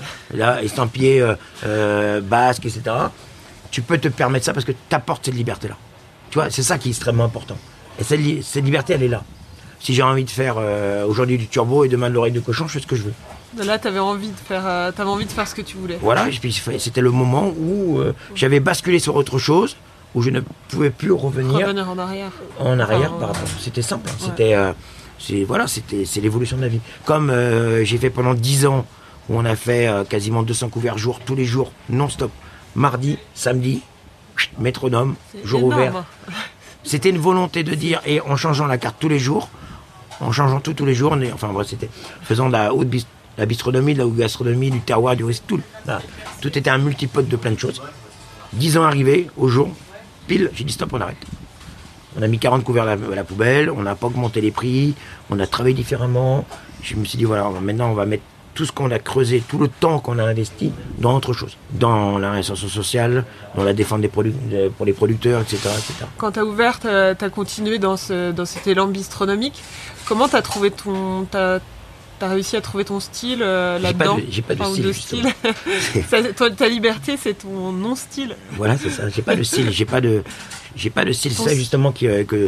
là, estampillé, basque, etc., tu peux te permettre ça parce que tu apportes cette liberté-là. Tu vois, c'est ça qui est extrêmement important. Et cette liberté, elle est là. Si j'ai envie de faire aujourd'hui du turbo et demain de l'oreille de cochon, je fais ce que je veux. Là, t'avais envie de faire ce que tu voulais. Voilà, et puis c'était le moment où j'avais basculé sur autre chose, où je ne pouvais plus revenir en arrière. Par rapport. C'était simple. Ouais. C'est l'évolution de la vie. Comme j'ai fait pendant 10 ans, où on a fait quasiment 200 couverts jour, tous les jours, non-stop. Mardi, samedi, métronome, jour énorme. Ouvert. C'était une volonté de dire, et en changeant la carte tous les jours, en changeant tous les jours, c'était faisant de la bistronomie, de la haute gastronomie, du terroir, du risque, tout était un multipote de plein de choses. 10 ans arrivés, au jour, pile, j'ai dit stop, on arrête. On a mis 40 couverts à la poubelle, on n'a pas augmenté les prix, on a travaillé différemment. Je me suis dit, voilà, maintenant on va mettre tout ce qu'on a creusé, tout le temps qu'on a investi dans autre chose. Dans la réinsertion sociale, dans la défense pour les producteurs, etc. etc. Quand tu as ouvert, tu as continué dans cet élan bistronomique. Comment tu as trouvé t'as réussi à trouver ton style là-dedans? J'ai pas de style. Ta liberté, c'est ton non-style. Voilà, c'est ça. J'ai pas de style. J'ai pas de style. C'est ça justement que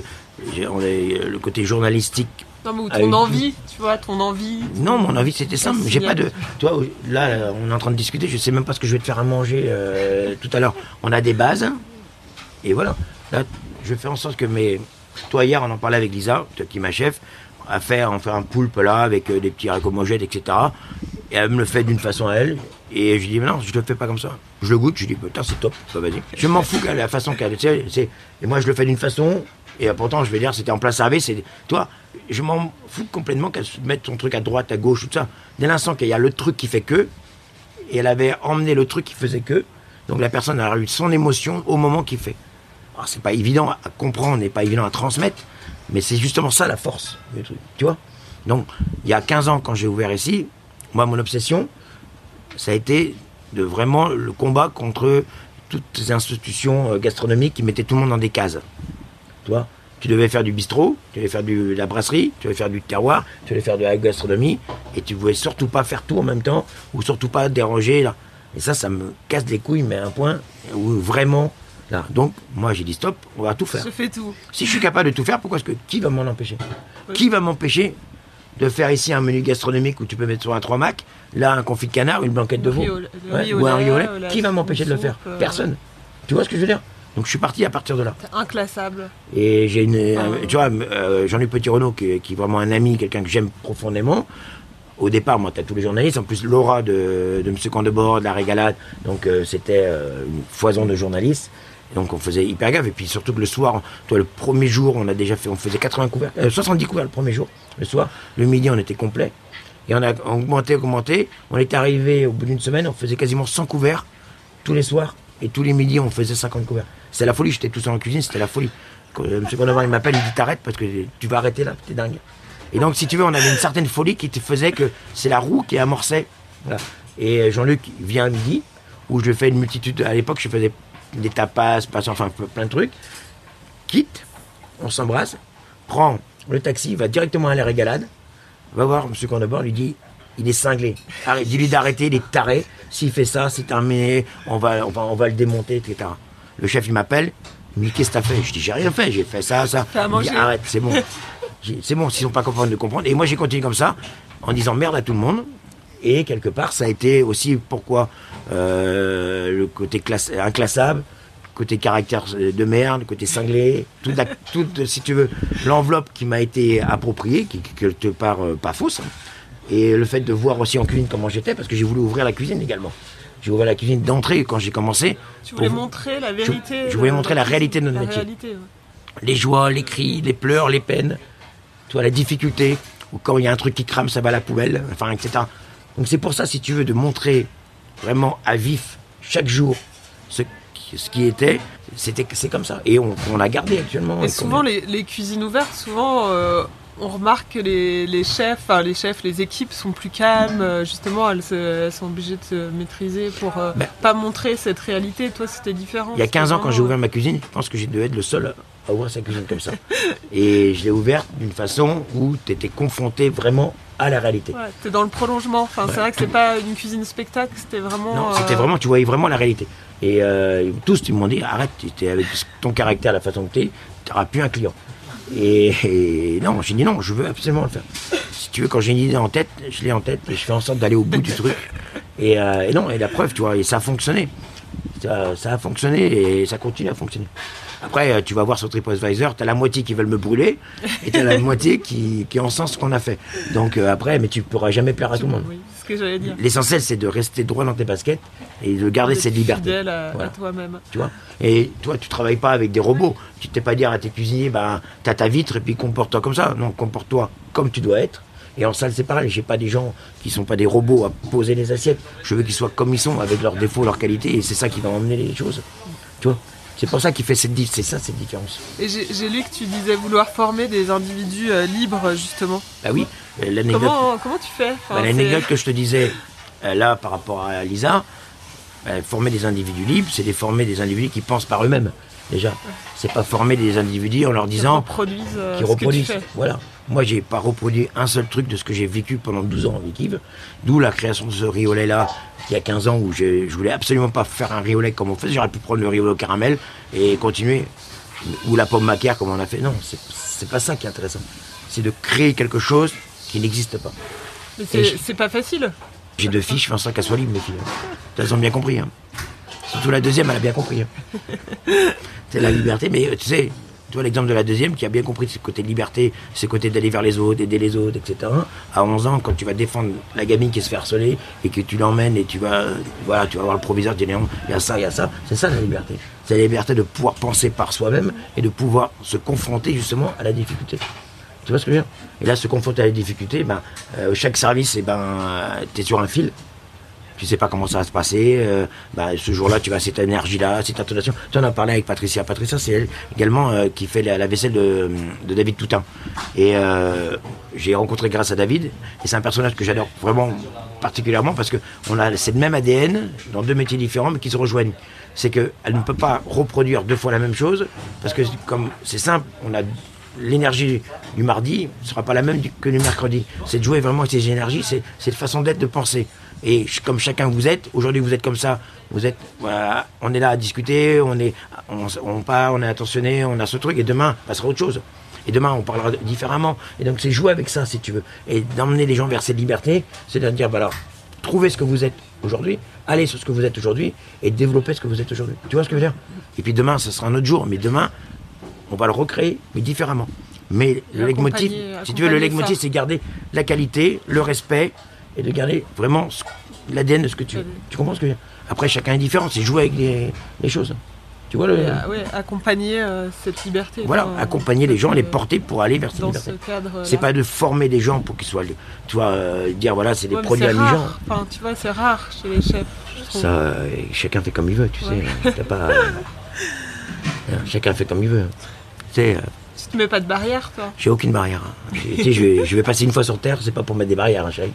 le côté journalistique. Non, mais ton envie, tu vois, ton envie. Non, mon envie, c'était simple. J'ai pas de. Toi, là, on est en train de discuter. Je sais même pas ce que je vais te faire à manger tout à l'heure. On a des bases. Et voilà. Là, je vais faire en sorte que Toi, hier, on en parlait avec Lisa, qui est ma chef. On fait un poulpe là, avec des petits haricots mojettes, etc. Et elle me le fait d'une façon à elle. Et je dis, mais non, je le fais pas comme ça. Je le goûte, je dis, putain, c'est top. Bah, vas-y. Je m'en fous de la façon qu'elle. Et moi, je le fais d'une façon. Et pourtant, je vais dire, c'était en plein service. Toi, je m'en fous complètement qu'elle mette son truc à droite, à gauche, tout ça. Dès l'instant qu'il y a le truc qui fait que, et elle avait emmené le truc qui faisait que, donc la personne a eu son émotion au moment qu'il fait. Alors, c'est pas évident à comprendre, n'est pas évident à transmettre, mais c'est justement ça la force du truc, tu vois. Donc, il y a 15 ans, quand j'ai ouvert ici, moi, mon obsession, ça a été de vraiment le combat contre toutes ces institutions gastronomiques qui mettaient tout le monde dans des cases. Tu vois, tu devais faire du bistrot, tu devais faire de la brasserie, tu devais faire du terroir, tu devais faire de la gastronomie, et tu ne pouvais surtout pas faire tout en même temps, ou surtout pas déranger. Là. Et ça me casse les couilles, mais à un point où vraiment... Là. Donc, moi, j'ai dit stop, on va tout faire. Je fais tout. Si je suis capable de tout faire, pourquoi est-ce que... Qui va m'en empêcher ? Oui. Qui va m'empêcher de faire ici un menu gastronomique où tu peux mettre sur un 3 mac, là, un confit de canard, une blanquette de veau, ou un riz au lait ? Qui va m'empêcher de le faire ? Personne. Tu vois ce que je veux dire ? Donc je suis parti à partir de là. C'est inclassable. Et j'ai tu vois, Jean-Luc Petit-Renaud, qui est vraiment un ami, quelqu'un que j'aime profondément. Au départ, moi, tu as tous les journalistes. En plus, Laura de Monsieur Candebord, de La Régalade. Donc c'était une foison de journalistes. Et donc on faisait hyper gaffe. Et puis surtout que le soir, toi, le premier jour, on faisait 80 couverts, 70 couverts le premier jour, le soir. Le midi, on était complet. Et on a augmenté. On est arrivé au bout d'une semaine, on faisait quasiment 100 couverts tous les soirs. Et tous les midis, on faisait 50 couverts. C'était la folie, j'étais tout seul en cuisine, c'était la folie. Quand Monsieur Candebord, il m'appelle, il dit t'arrêtes parce que tu vas arrêter là, t'es dingue. Et donc, si tu veux, on avait une certaine folie qui te faisait que c'est la roue qui amorçait. Voilà. Et Jean-Luc vient à midi, où je fais une multitude. À l'époque, je faisais des tapas, enfin plein de trucs. Quitte, on s'embrasse, prend le taxi, va directement à La Régalade, va voir Monsieur Candebord, lui dit il est cinglé. Dis-lui d'arrêter, il est taré. S'il fait ça, c'est terminé, on va le démonter, etc. Le chef, il m'appelle, il me dit qu'est-ce que t'as fait? Je dis j'ai rien fait, j'ai fait ça. T'as mangé. Il dit arrête, c'est bon. C'est bon, s'ils sont pas capables de comprendre. Et moi, j'ai continué comme ça, en disant merde à tout le monde. Et quelque part, ça a été aussi pourquoi le côté inclassable, côté caractère de merde, côté cinglé, tout, si tu veux, l'enveloppe qui m'a été appropriée, qui quelque part pas fausse. Hein. Et le fait de voir aussi en cuisine comment j'étais, parce que j'ai voulu ouvrir la cuisine également. J'ai ouvert la cuisine d'entrée quand j'ai commencé. Tu voulais montrer la vérité. Je voulais montrer la réalité de notre métier. Ouais. Les joies, les cris, les pleurs, les peines, tu vois, la difficulté, ou quand il y a un truc qui crame, ça va à la poubelle, enfin, etc. Donc c'est pour ça, si tu veux, de montrer vraiment à vif, chaque jour, ce qui était, c'est comme ça. Et on l'a gardé actuellement. Et souvent, les cuisines ouvertes, souvent... on remarque que les chefs, les équipes sont plus calmes, justement, elles sont obligées de se maîtriser pour pas montrer cette réalité. Toi, c'était différent. Il y a 15 ans, quand j'ai ouvert ma cuisine, je pense que j'ai dû être le seul à ouvrir sa cuisine comme ça. Et je l'ai ouverte d'une façon où tu étais confronté vraiment à la réalité. Ouais, t'es dans le prolongement. Enfin, c'est vrai que c'est pas une cuisine spectacle, c'était vraiment... Non, c'était vraiment, tu voyais vraiment la réalité. Et tous, ils m'ont dit, arrête, avec ton caractère, la façon que tu n'auras plus un client. Et non, j'ai dit non, je veux absolument le faire. Si tu veux, quand j'ai une idée en tête, je l'ai en tête et je fais en sorte d'aller au bout du truc. Et non, et la preuve, tu vois, et ça a fonctionné. Ça a fonctionné et ça continue à fonctionner. Après, tu vas voir sur TripAdvisor, t'as la moitié qui veulent me brûler et t'as la moitié qui en sens ce qu'on a fait. Donc après, mais tu pourras jamais plaire à tout le monde. Oui, c'est ce que j'allais dire. L'essentiel, c'est de rester droit dans tes baskets et de garder cette liberté. Fidèle à toi-même. Tu vois. Et toi, tu travailles pas avec des robots. Tu t'es pas dire à tes cuisiniers, t'as ta vitre et puis comporte-toi comme ça. Non, comporte-toi comme tu dois être. Et en salle, c'est pareil. J'ai pas des gens qui sont pas des robots à poser les assiettes. Je veux qu'ils soient comme ils sont, avec leurs défauts, leurs qualités. Et c'est ça qui va emmener les choses. Tu vois. C'est pour ça qu'il fait cette différence. Et j'ai lu que tu disais vouloir former des individus libres, justement. Bah oui, l'anecdote... Comment tu fais l'anecdote que je te disais, là, par rapport à Lisa, former des individus libres, c'est former des individus qui pensent par eux-mêmes, déjà. C'est pas former des individus en leur disant... Qui reproduisent. Voilà. Moi, j'ai pas reproduit un seul truc de ce que j'ai vécu pendant 12 ans avec Yves, d'où la création de ce riolet-là, il y a 15 ans, où je voulais absolument pas faire un riolet comme on faisait. J'aurais pu prendre le riolet au caramel et continuer. Ou la pomme macaire comme on a fait. Non, c'est pas ça qui est intéressant. C'est de créer quelque chose qui n'existe pas. Mais c'est pas facile. J'ai 2 filles, je fais en sorte qu'elles soient libres, mes filles. Elles ont bien compris. Hein. Surtout la deuxième, elle a bien compris. Hein. C'est la liberté, mais tu sais... Tu vois l'exemple de la deuxième qui a bien compris ce côté liberté, ce côté d'aller vers les autres, aider les autres, etc. À 11 ans, quand tu vas défendre la gamine qui se fait harceler et que tu l'emmènes et tu vas voir le proviseur, tu dis non, il y a ça, c'est ça la liberté. C'est la liberté de pouvoir penser par soi-même et de pouvoir se confronter justement à la difficulté. Tu vois ce que je veux dire? Et là, se confronter à la difficulté, chaque service, tu es sur un fil. Tu sais pas comment ça va se passer, ce jour-là tu vas cette énergie-là, cette intonation. Tu en as parlé avec Patricia. Patricia, c'est elle également qui fait la vaisselle de David Toutain. Et j'ai rencontré grâce à David, et c'est un personnage que j'adore vraiment particulièrement parce que c'est le même ADN dans 2 métiers différents mais qui se rejoignent. C'est qu'elle ne peut pas reproduire 2 fois la même chose parce que comme c'est simple, on a l'énergie du mardi ne sera pas la même que du mercredi. C'est de jouer vraiment avec ces énergies, c'est une façon d'être, de penser. Et comme chacun vous êtes, aujourd'hui vous êtes comme ça, on est là à discuter, on est attentionné, on a ce truc, et demain, ça sera autre chose. Et demain, on parlera différemment. Et donc c'est jouer avec ça, si tu veux. Et d'emmener les gens vers cette liberté, c'est de dire, trouvez ce que vous êtes aujourd'hui, allez sur ce que vous êtes aujourd'hui et développez ce que vous êtes aujourd'hui. Tu vois ce que je veux dire? Et puis demain, ce sera un autre jour, mais demain, on va le recréer, mais différemment. Mais le leitmotiv, si tu veux, le leitmotiv, c'est garder la qualité, le respect et de garder vraiment l'ADN de ce que tu veux. Tu comprends ce que je veux dire? Après, chacun est différent, c'est jouer avec les choses. Tu vois oui, accompagner cette liberté. Voilà, accompagner les gens, les porter pour aller vers cette liberté. Ce cadre-là. C'est pas de former des gens pour qu'ils soient, tu vois, dire voilà, c'est des produits amusants. Enfin, tu vois, c'est rare chez les chefs. Ça, chacun fait comme il veut, tu sais. T'as pas, chacun fait comme il veut. Tu sais. Tu te mets pas de barrière, toi? J'ai aucune barrière. Tu sais, je vais passer une fois sur Terre, c'est pas pour mettre des barrières, chérie.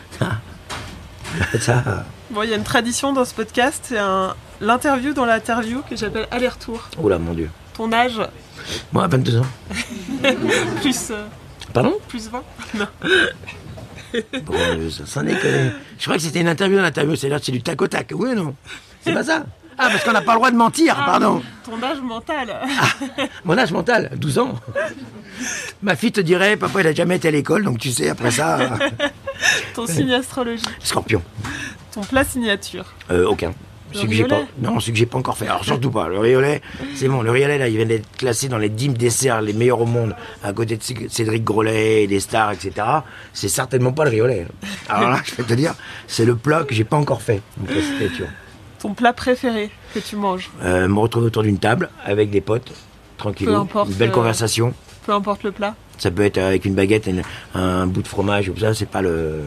Ça. Bon, il y a une tradition dans ce podcast, c'est l'interview dans l'interview que j'appelle aller-retour. Oh là, mon Dieu. Ton âge? Moi, 22 ans. Plus... Pardon? Plus 20? Non. Bon, ça n'est que... Je crois que c'était une interview dans l'interview, c'est du tac au tac. Oui ou non? C'est pas ça? Ah, parce qu'on n'a pas le droit de mentir, pardon. Ton âge mental. Mon âge mental, 12 ans. Ma fille te dirait, papa, il a jamais été à l'école, donc tu sais, après ça... Ton signe astrologique. Scorpion. Ton plat signature. Aucun. Le riolet. Celui que j'ai pas encore fait. Alors surtout pas. Le riolet, c'est bon. Le riolet, là, il vient d'être classé dans les 10 desserts les meilleurs au monde, à côté de Cédric Grolet, des stars, etc. C'est certainement pas le riolet. Alors là, je vais te dire, c'est le plat que j'ai pas encore fait. Donc, ton plat préféré que tu manges? Me retrouver autour d'une table avec des potes, tranquille, une belle conversation. Peu importe le plat. Ça peut être avec une baguette, un bout de fromage ou ça, c'est pas le...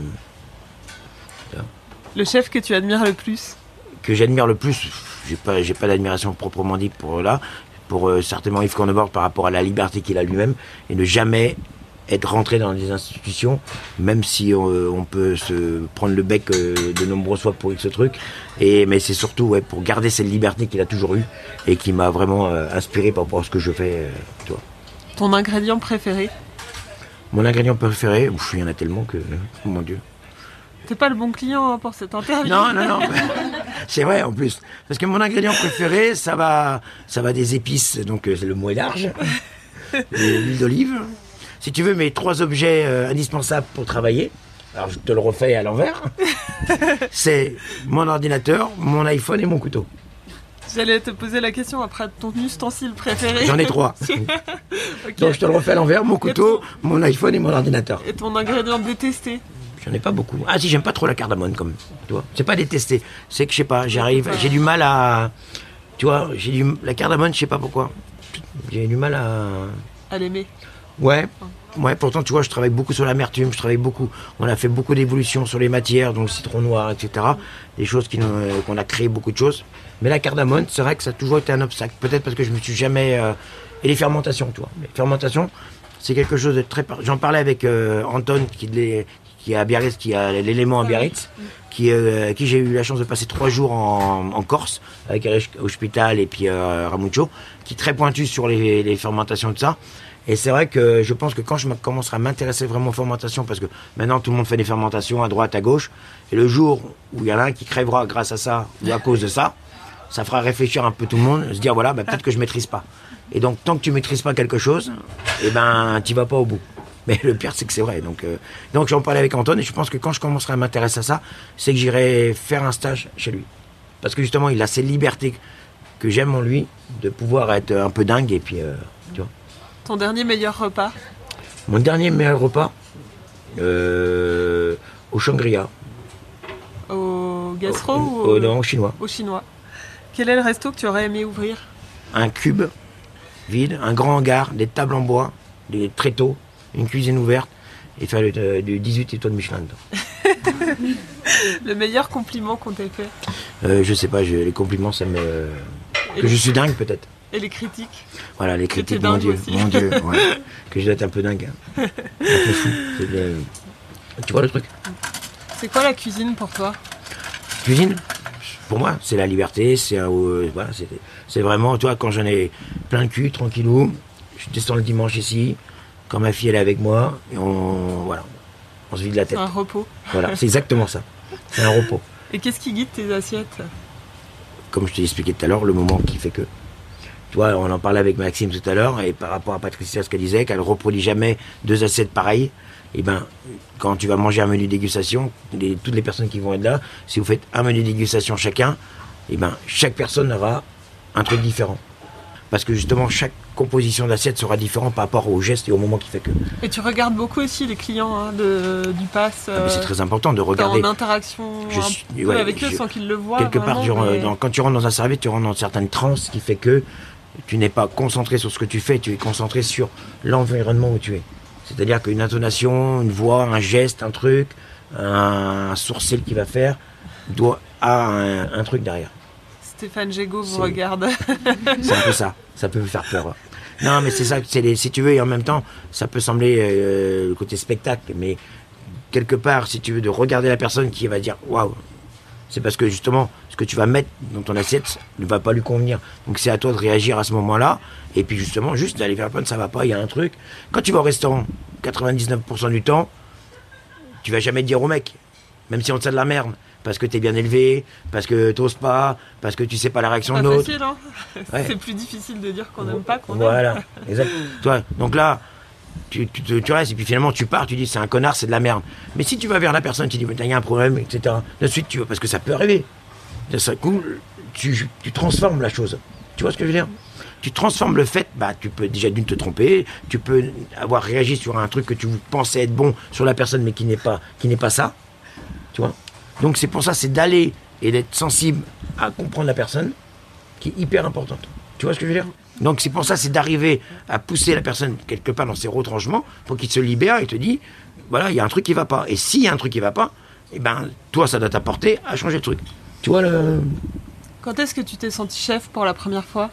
Le chef que tu admires le plus? Que j'admire le plus, j'ai pas d'admiration proprement dit pour certainement Yves Cornebord par rapport à la liberté qu'il a lui-même et ne jamais être rentré dans des institutions, même si on peut se prendre le bec de nombreuses fois pour ce truc. Mais c'est surtout pour garder cette liberté qu'il a toujours eue et qui m'a vraiment inspiré par rapport à ce que je fais. Tu vois. Ton ingrédient préféré? Mon ingrédient préféré, il y en a tellement que... Oh mon Dieu. T'es pas le bon client pour cette interview. Non. C'est vrai en plus. Parce que mon ingrédient préféré, ça va des épices, donc le mot est large. L'huile d'olive. Si tu veux, mes 3 objets indispensables pour travailler, alors je te le refais à l'envers, c'est mon ordinateur, mon iPhone et mon couteau. J'allais te poser la question après ton ustensile préféré. J'en ai 3. Okay. Donc je te le refais à l'envers, mon couteau, mon iPhone et mon ordinateur. Et ton ingrédient détesté? J'en ai pas beaucoup. Ah si, j'aime pas trop la cardamone comme, tu vois. C'est pas détesté, c'est que je sais pas, j'ai du mal à... Tu vois, la cardamone, je sais pas pourquoi. J'ai du mal à l'aimer. Ouais, pourtant tu vois, je travaille beaucoup sur l'amertume, on a fait beaucoup d'évolutions sur les matières, dont le citron noir, etc. Des choses qu'on a créé beaucoup de choses. Mais la cardamone, c'est vrai que ça a toujours été un obstacle. Peut-être parce que je me suis jamais... Et les fermentations, tu vois. Les fermentations, c'est quelque chose de très... J'en parlais avec Anton, qui est à Biarritz, qui a l'élément à Biarritz, qui j'ai eu la chance de passer 3 jours en Corse, avec Eric Hospital et puis Ramuccio, qui est très pointu sur les fermentations et tout ça. Et c'est vrai que je pense que quand je commencerai à m'intéresser vraiment aux fermentations, parce que maintenant tout le monde fait des fermentations à droite, à gauche, et le jour où il y en a un qui crèvera grâce à ça ou à cause de ça, ça fera réfléchir un peu tout le monde, se dire voilà, peut-être que je maîtrise pas. Et donc tant que tu maîtrises pas quelque chose, tu vas pas au bout. Mais le pire c'est que c'est vrai. Donc j'en parlais avec Anton et je pense que quand je commencerai à m'intéresser à ça, c'est que j'irai faire un stage chez lui. Parce que justement il a ces libertés que j'aime en lui, de pouvoir être un peu dingue et puis tu vois. Ton dernier meilleur repas? Mon dernier meilleur repas au Shangri-La. Au gastro non, au chinois. Au chinois. Quel est le resto que tu aurais aimé ouvrir? Un cube vide, un grand hangar, des tables en bois, des tréteaux, une cuisine ouverte et faire du 18 étoiles Michelin. Le meilleur compliment qu'on t'ait fait? Je sais pas, les compliments ça me... Que je suis dingue peut-être. Et les critiques? Voilà, les critiques, mon Dieu, ouais. Que je dois être un peu dingue. Un peu fou. Tu vois le truc? C'est quoi la cuisine pour toi? Cuisine, pour moi, c'est la liberté, voilà, c'est vraiment, toi, quand j'en ai plein le cul, tranquillou, je descends le dimanche ici, quand ma fille elle est avec moi, et on se vide la tête. C'est un repos. Voilà, c'est exactement ça. C'est un repos. Et qu'est-ce qui guide tes assiettes? Comme je t'ai expliqué tout à l'heure, le moment qui fait que. Tu vois, on en parlait avec Maxime tout à l'heure, et par rapport à Patricia, ce qu'elle disait, qu'elle ne reproduit jamais 2 assiettes pareilles. Et ben, quand tu vas manger un menu dégustation, toutes les personnes qui vont être là, si vous faites un menu dégustation chacun, et ben, chaque personne aura un truc différent. Parce que justement, chaque composition d'assiette sera différente par rapport au geste et au moment qui fait que. Et tu regardes beaucoup aussi les clients du pass. C'est très important de regarder. En interaction avec eux sans qu'ils le voient. Quelque part, mais... quand tu rentres dans un service, tu rentres dans certaines transes qui fait que tu n'es pas concentré sur ce que tu fais, tu es concentré sur l'environnement où tu es. C'est-à-dire qu'une intonation, une voix, un geste, un truc, un sourcil qu'il va faire, a un truc derrière. Stéphane Gégaud vous regarde. C'est un peu ça. Ça peut vous faire peur. Non, mais c'est ça. Si tu veux, et en même temps, ça peut sembler le côté spectacle, mais quelque part, si tu veux, de regarder la personne qui va dire waouh, c'est parce que justement, ce que tu vas mettre dans ton assiette ne va pas lui convenir. Donc c'est à toi de réagir à ce moment-là, et puis justement, juste d'aller vers la personne, ça va pas, il y a un truc. Quand tu vas au restaurant, 99% du temps, tu vas jamais dire au mec, même si on te sert de la merde. Parce que t'es bien élevé, parce que t'oses pas, parce que tu sais pas la réaction de l'autre. C'est facile, hein. Ouais. C'est plus difficile de dire qu'on n'aime pas qu'on aime. Voilà, exact. Toi, donc là, tu restes, et puis finalement tu pars, tu dis c'est un connard, c'est de la merde. Mais si tu vas vers la personne, tu dis il y a un problème, etc. De suite, tu vas, parce que ça peut arriver. De ce coup, tu transformes la chose. Tu vois ce que je veux dire? Tu transformes le fait, tu peux déjà d'une te tromper, tu peux avoir réagi sur un truc que tu pensais être bon sur la personne, mais qui n'est pas ça. Tu vois? Donc c'est pour ça, c'est d'aller et d'être sensible à comprendre la personne qui est hyper importante. Tu vois ce que je veux dire? Donc c'est pour ça, c'est d'arriver à pousser la personne quelque part dans ses retranchements pour qu'il se libère et te dit, voilà, il y a un truc qui va pas. Et s'il y a un truc qui va pas, eh ben toi, ça doit t'apporter à changer le truc. Tu vois le... Quand est-ce que tu t'es senti chef pour la première fois?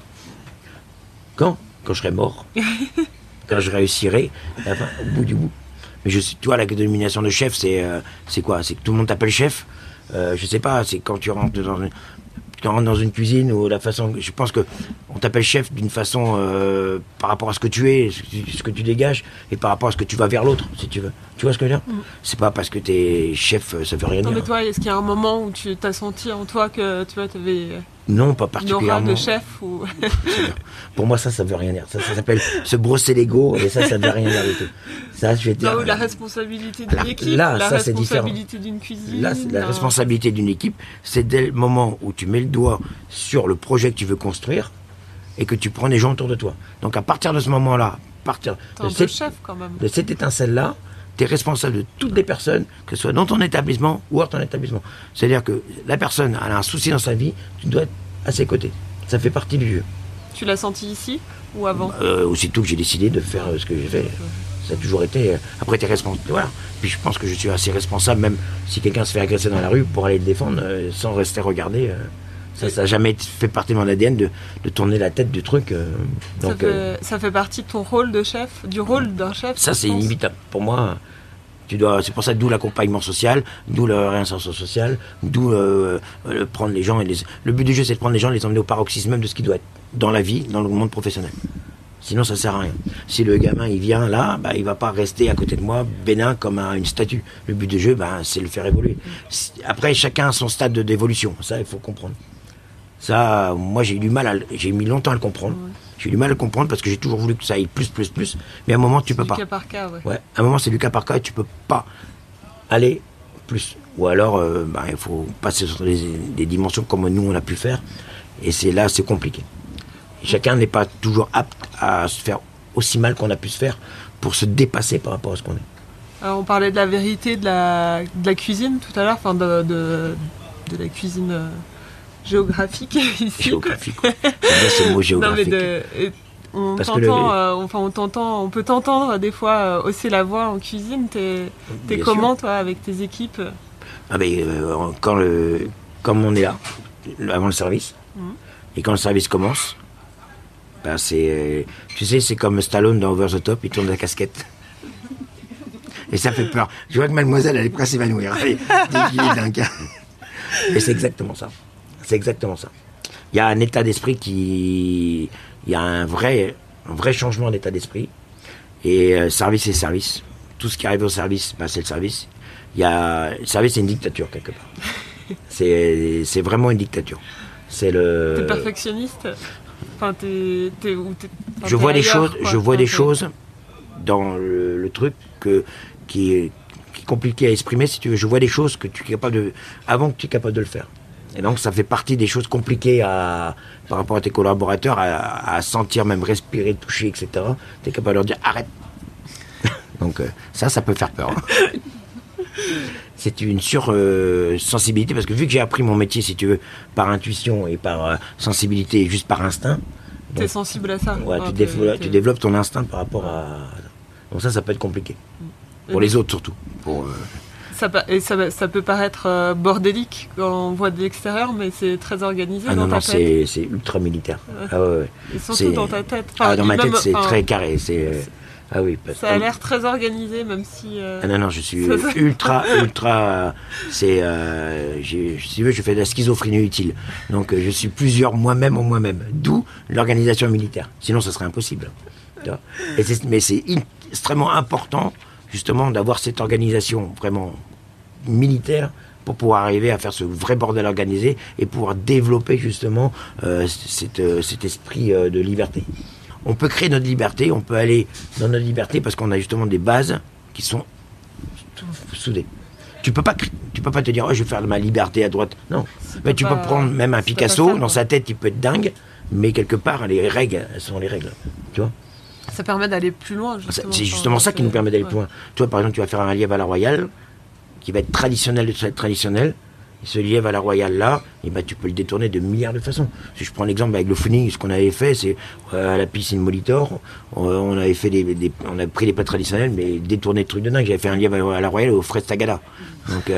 Quand je serai mort. Quand je réussirai, enfin, au bout du bout. Mais tu vois, la dénomination de chef, c'est quoi? C'est que tout le monde t'appelle chef. Je sais pas, c'est quand tu rentres dans une cuisine ou la façon. Je pense que on t'appelle chef d'une façon par rapport à ce que tu es, ce que tu dégages, et par rapport à ce que tu vas vers l'autre, si tu veux. Tu vois ce que je veux dire? C'est pas parce que t'es chef, ça veut rien dire. Non, mais toi, est-ce qu'il y a un moment où tu t'as senti en toi que tu avais non, pas particulièrement. Une aura de chef ou... Pour moi, ça veut rien dire. Ça s'appelle se brosser l'ego, et ça veut rien dire du tout. Ça, je vais te dire. Non, la responsabilité d'une équipe, la responsabilité d'une cuisine. Là, la responsabilité d'une équipe, c'est dès le moment où tu mets le doigt sur le projet que tu veux construire et que tu prends les gens autour de toi. Donc, à partir de ce moment-là, chef quand même. De cette étincelle-là, tu es responsable de toutes les personnes, que ce soit dans ton établissement ou hors ton établissement. C'est-à-dire que la personne a un souci dans sa vie, tu dois être à ses côtés. Ça fait partie du jeu. Tu l'as senti ici ou avant? Aussitôt que j'ai décidé de faire ce que j'ai fait. Ça a toujours été... Après, tu es responsable. Voilà. Puis je pense que je suis assez responsable, même si quelqu'un se fait agresser dans la rue, pour aller le défendre sans rester regardé. Ça n'a jamais fait partie de mon ADN de tourner la tête du truc. Donc, ça fait partie de ton rôle de chef, du rôle d'un chef? Ça, c'est inévitable. Pour moi, c'est pour ça, d'où l'accompagnement social, d'où la réinsertion sociale, d'où prendre les gens. Le but du jeu, c'est de prendre les gens et les emmener au paroxysme même de ce qui doit être dans la vie, dans le monde professionnel. Sinon, ça sert à rien. Si le gamin, il vient là, il va pas rester à côté de moi, bénin comme une statue. Le but du jeu, c'est le faire évoluer. Après, chacun a son stade d'évolution. Ça, il faut comprendre. Ça, moi, j'ai mis longtemps à le comprendre. Ouais. J'ai eu du mal à le comprendre parce que j'ai toujours voulu que ça aille plus. Mais à un moment, tu peux pas. C'est du cas par cas, ouais. Ouais, à un moment, c'est du cas par cas et tu peux pas aller plus. Ou alors, il faut passer sur des dimensions comme nous, on a pu faire. Et c'est compliqué. Et chacun n'est pas toujours apte à se faire aussi mal qu'on a pu se faire pour se dépasser par rapport à ce qu'on est. Alors, on parlait de la vérité de la cuisine tout à l'heure, enfin de la cuisine géographique ici. Géographique, ouais. C'est le mot géographique. Non, mais on peut t'entendre des fois hausser la voix en cuisine. T'es comment, toi, avec tes équipes? Comme on est là, avant le service, et quand le service commence, c'est comme Stallone dans Over the Top, il tourne la casquette. Et ça fait peur. Je vois que mademoiselle, elle est prête à s'évanouir. Elle est dingue. Et c'est exactement ça. C'est exactement ça. Il y a un état d'esprit il y a un vrai changement d'état d'esprit. Et service c'est service. Tout ce qui arrive au service, c'est le service. Le service, c'est une dictature, quelque part. C'est vraiment une dictature. T'es perfectionniste? Enfin, je vois des choses dans le truc qui est compliqué à exprimer, si tu veux. Je vois des choses que tu es capable de, avant que tu es capable de le faire. Et donc ça fait partie des choses compliquées par rapport à tes collaborateurs, à sentir, même respirer, toucher, etc. Tu es capable de leur dire arrête. Donc ça peut faire peur. C'est une sensibilité, parce que vu que j'ai appris mon métier, si tu veux, par intuition et par sensibilité, juste par instinct. T'es sensible à ça. Ouais, tu développes ton instinct par rapport à. Donc ça peut être compliqué. Pour les autres surtout. Ça peut paraître bordélique quand on voit de l'extérieur, mais c'est très organisé dans ta tête. C'est ultra militaire. Ouais. Ah ouais. Et surtout dans ta tête. Dans ma tête, c'est très carré. Ah oui. Ça a l'air très organisé, même si. Non, je suis ultra. Si tu veux, je fais de la schizophrénie utile. Donc je suis plusieurs moi-même en moi-même. D'où l'organisation militaire. Sinon, ça serait impossible. Mais c'est extrêmement important, justement, d'avoir cette organisation vraiment militaire pour pouvoir arriver à faire ce vrai bordel organisé et pouvoir développer justement cet esprit de liberté. On peut créer notre liberté, on peut aller dans notre liberté parce qu'on a justement des bases qui sont soudées. Tu peux pas te dire je vais faire de ma liberté à droite. Non. Mais tu peux prendre même un Picasso, dans sa tête il peut être dingue, mais quelque part les règles, elles sont les règles. Tu vois ? Ça permet d'aller plus loin, justement. C'est justement ça qui nous permet d'aller plus loin. Toi, par exemple, tu vas faire un lièvre à la royale, qui va être traditionnel de être traditionnel. Et ce lièvre à la royale là, tu peux le détourner de milliards de façons. Si je prends l'exemple avec le Founing, ce qu'on avait fait, c'est à la piscine Molitor, on avait fait on a pris les plats traditionnels, mais détourné de trucs de dingue. J'avais fait un lièvre à la royale aux fraises Tagada. Donc,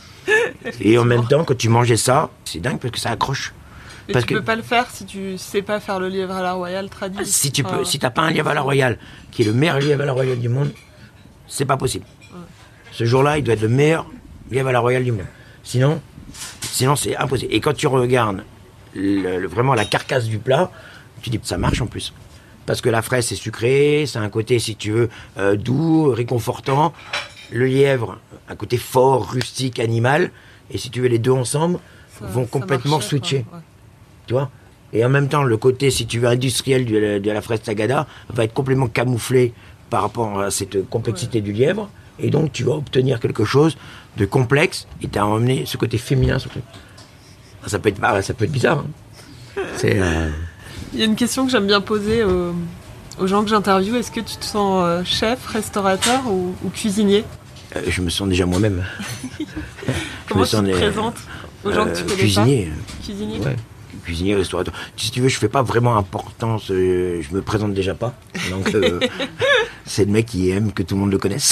et en même temps, quand tu mangeais ça, c'est dingue parce que ça accroche. Mais tu peux pas le faire si tu sais pas faire le lièvre à la royale traditionnel. Si t'as pas un lièvre à la royale, qui est le meilleur lièvre à la royale du monde, c'est pas possible. Ouais. Ce jour-là, il doit être le meilleur lièvre à la royale du monde. Sinon c'est impossible. Et quand tu regardes vraiment la carcasse du plat, tu dis ça marche en plus. Parce que la fraise c'est sucré, c'est un côté, si tu veux, doux, réconfortant. Le lièvre, un côté fort, rustique, animal. Et si tu veux, les deux ensemble vont complètement switcher. Ouais. Tu vois ? Et en même temps, le côté, si tu veux, industriel de la fraise Tagada va être complètement camouflé par rapport à cette complexité du lièvre. Et donc, tu vas obtenir quelque chose de complexe et tu as emmené ce côté féminin surtout. Ça peut être bizarre. Hein. Il y a une question que j'aime bien poser aux gens que j'interviewe. Est-ce que tu te sens chef, restaurateur ou cuisinier ? Je me sens déjà moi-même. Comment tu te présentes aux gens que tu connais cuisinier. Pas ? Cuisinier. Ouais. Cuisinier, restaurateur. Si tu veux, je fais pas vraiment importance. Je me présente déjà pas. Donc, c'est le mec qui aime que tout le monde le connaisse.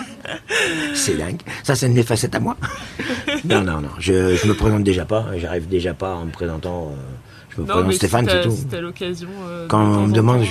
C'est dingue. Ça, c'est une des facettes à moi. Non. Je me présente déjà pas. J'arrive déjà pas en me présentant. Je me présente Stéphane, c'est tout. C'était l'occasion. Quand on me demande,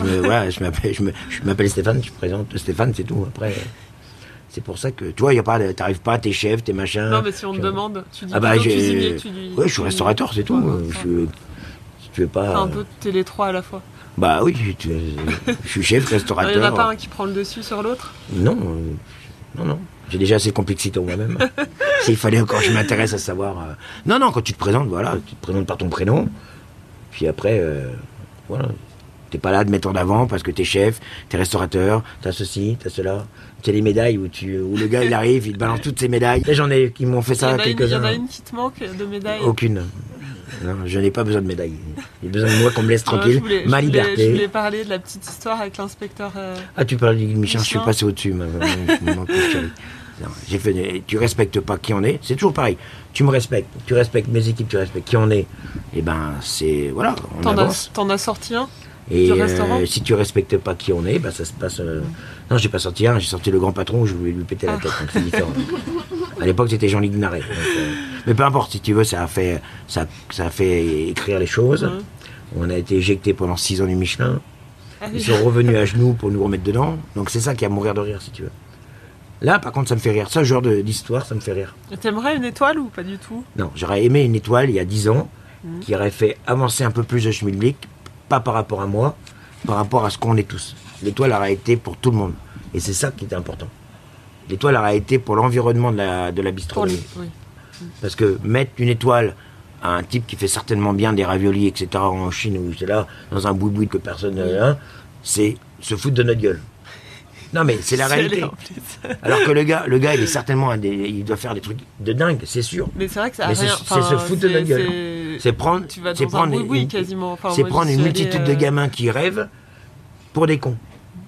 je m'appelle Stéphane. Je présente Stéphane, c'est tout. Après. C'est pour ça que, tu vois, t'arrives pas, t'es chef, t'es machin. Non, mais si on te demande, tu dis cuisinier, tu dis... Ouais, je suis restaurateur, c'est tout. Tu veux pas... Un peu, t'es les trois à la fois. Bah oui, je suis chef, restaurateur. Il n'y en a pas un qui prend le dessus sur l'autre ? Non. J'ai déjà assez de complexité en moi-même. S'il fallait encore que je m'intéresse à savoir... Non, quand tu te présentes, voilà, tu te présentes par ton prénom. Puis après, voilà... T'es pas là de mettre en avant parce que t'es chef, t'es restaurateur, t'as ceci, t'as cela. T'as les médailles où le gars il arrive, il te balance toutes ses médailles. Là, j'en ai qui m'ont fait ça quelques-uns. Il y en a une qui te manque de médailles ? Aucune. Non, je n'ai pas besoin de médailles. J'ai besoin de moi qu'on me laisse tranquille. Liberté. Je voulais parler de la petite histoire avec l'inspecteur. Ah, tu parles du Michelin, je suis passé au-dessus. Tu respectes pas qui on est, c'est toujours pareil. Tu me respectes, tu respectes mes équipes, tu respectes qui on est. Et ben, c'est. Voilà, on avance. T'en as sorti un ? Et si tu respectes pas qui on est, bah ça se passe. Non, j'ai pas sorti un, j'ai sorti le grand patron où je voulais lui péter la tête. Donc c'est différent. À l'époque, c'était Jean-Luc Naret. Mais peu importe, si tu veux, ça a fait écrire les choses. On a été éjectés pendant 6 ans du Michelin. Ils sont revenus à genoux pour nous remettre dedans. Donc c'est ça qui a mourir de rire, si tu veux. Là, par contre, ça me fait rire. Ce genre d'histoire, ça me fait rire. T'aimerais une étoile ou pas du tout ? Non, j'aurais aimé une étoile il y a 10 ans qui aurait fait avancer un peu plus le schmilblick. Pas par rapport à moi, par rapport à ce qu'on est tous. L'étoile aurait été pour tout le monde. Et c'est ça qui était important. L'étoile aurait été pour l'environnement de la bistronomie. Oui. Parce que mettre une étoile à un type qui fait certainement bien des raviolis, etc., en Chine, ou c'est là, dans un boui-boui que personne n'a, c'est se foutre de notre gueule. Non, mais c'est la réalité. Alors que le gars, il est certainement il doit faire des trucs de dingue, c'est sûr. Mais c'est vrai que ça a mais rien. c'est se foutre de notre gueule. C'est prendre, tu vas dans un boui-boui, quasiment. Enfin, c'est prendre une multitude de gamins qui rêvent pour des cons.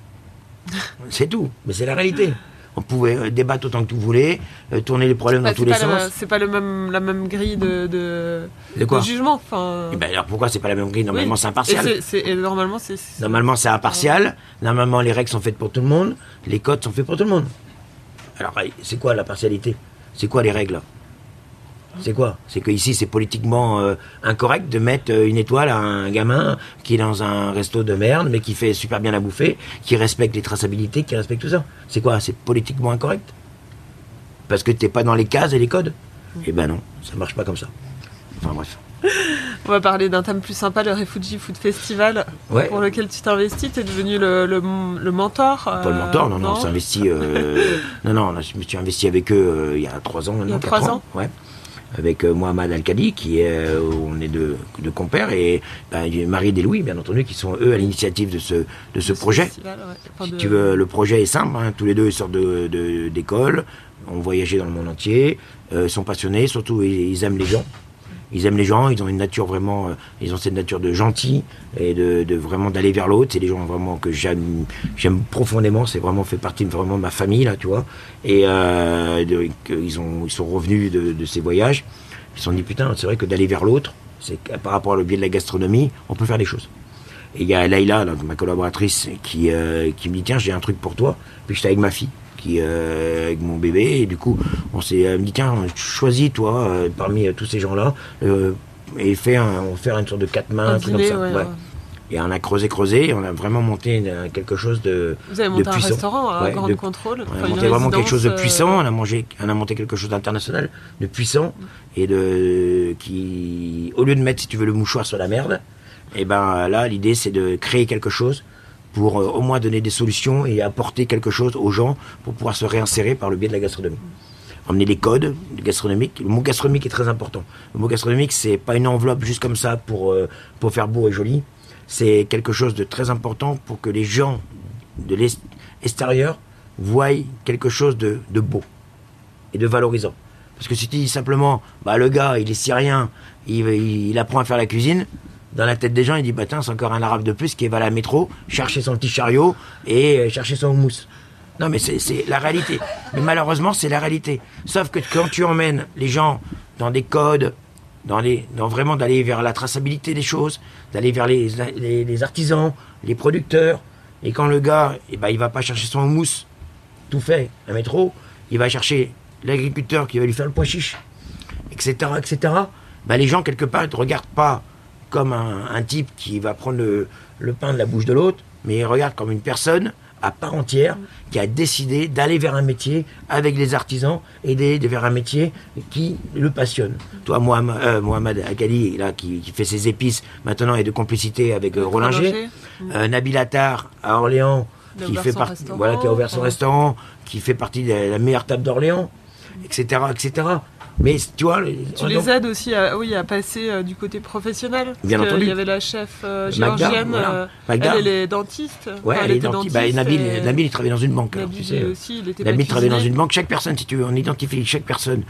C'est tout. Mais c'est la réalité. On pouvait débattre autant que tu voulais, tourner les problèmes dans tous les sens. C'est pas la même grille de jugement. Enfin... Et ben alors pourquoi c'est pas la même grille? Normalement, c'est impartial. Normalement, c'est impartial. Normalement, les règles sont faites pour tout le monde. Les codes sont faits pour tout le monde. Alors, c'est quoi la partialité? C'est quoi les règles? C'est quoi? C'est que ici c'est politiquement incorrect de mettre une étoile à un gamin qui est dans un resto de merde, mais qui fait super bien à bouffer, qui respecte les traçabilités, qui respecte tout ça. C'est quoi? C'est politiquement incorrect? Parce que t'es pas dans les cases et les codes? Eh ben non, ça marche pas comme ça. Enfin bref. On va parler d'un thème plus sympa, le Refugee Food Festival, pour lequel tu t'investis. Tu es devenu le mentor. Pas le mentor, non, on s'est investi. Non, je me suis investi avec eux il y a 3 ans. Il y a 3 ans. Ouais. Avec Mohamed Al-Kadi, qui est, on est de compères, et Marie et Louis, bien entendu, qui sont eux à l'initiative de ce projet. Festival, si tu veux, le projet est simple, hein, tous les deux ils sortent d'école, ont voyagé dans le monde entier, sont passionnés, surtout ils aiment les gens. Ils aiment les gens, ils ont une nature vraiment, ils ont cette nature de gentil et de vraiment d'aller vers l'autre. C'est des gens vraiment que j'aime profondément. C'est vraiment fait partie vraiment de ma famille là, tu vois. Et ils sont revenus de ces voyages. Ils se sont dit putain, c'est vrai que d'aller vers l'autre, c'est par rapport au biais de la gastronomie, on peut faire des choses. Et il y a Laïla, ma collaboratrice, qui me dit tiens, j'ai un truc pour toi. Puis j'étais avec ma fille. Avec mon bébé, et du coup on s'est dit tiens, choisis toi parmi tous ces gens là et on va faire une sorte de 4 mains, un truc comme ça. Ouais. Et on a creusé, et on a vraiment monté quelque chose de puissant. Vous avez monté un restaurant à Grande Contrôle. On a monté vraiment quelque chose de puissant, on a monté quelque chose d'international, de puissant, et qui, au lieu de mettre, si tu veux, le mouchoir sur la merde, et ben là l'idée c'est de créer quelque chose pour au moins donner des solutions et apporter quelque chose aux gens pour pouvoir se réinsérer par le biais de la gastronomie. Emmener les codes gastronomiques. Le mot gastronomique est très important. Le mot gastronomique, c'est pas une enveloppe juste comme ça pour faire beau et joli. C'est quelque chose de très important pour que les gens de l'extérieur voient quelque chose de beau et de valorisant. Parce que si tu dis simplement, le gars, il est syrien, il apprend à faire la cuisine, dans la tête des gens, il dit c'est encore un arabe de plus qui va à la métro, chercher son petit chariot et chercher son houmous. Non, mais c'est la réalité. Mais malheureusement, c'est la réalité. Sauf que quand tu emmènes les gens dans des codes, dans vraiment d'aller vers la traçabilité des choses, d'aller vers les artisans, les producteurs, et quand le gars, il va pas chercher son houmous tout fait à la métro, il va chercher l'agriculteur qui va lui faire le pois chiche, etc., etc. Les gens, quelque part, ne regardent pas comme un type qui va prendre le pain de la bouche de l'autre, mais il regarde comme une personne à part entière qui a décidé d'aller vers un métier avec les artisans et d'aller vers un métier qui le passionne. Toi, Mohamed Al-Kadi, là, qui fait ses épices maintenant et de complicité avec Roland G. Nabil Attar à Orléans, qui a ouvert son restaurant, qui fait partie de la meilleure table d'Orléans, etc., etc. Mais tu vois, tu les aides aussi à passer du côté professionnel. Bien entendu. Il y avait la chef géorgienne, Magda. Elle est dentiste. Ouais, elle est dentiste. Nabil, il travaillait dans une banque. Nabil tu sais. aussi, il était Nabil travaillait dans une banque. Chaque personne, si tu veux, on identifie chaque personne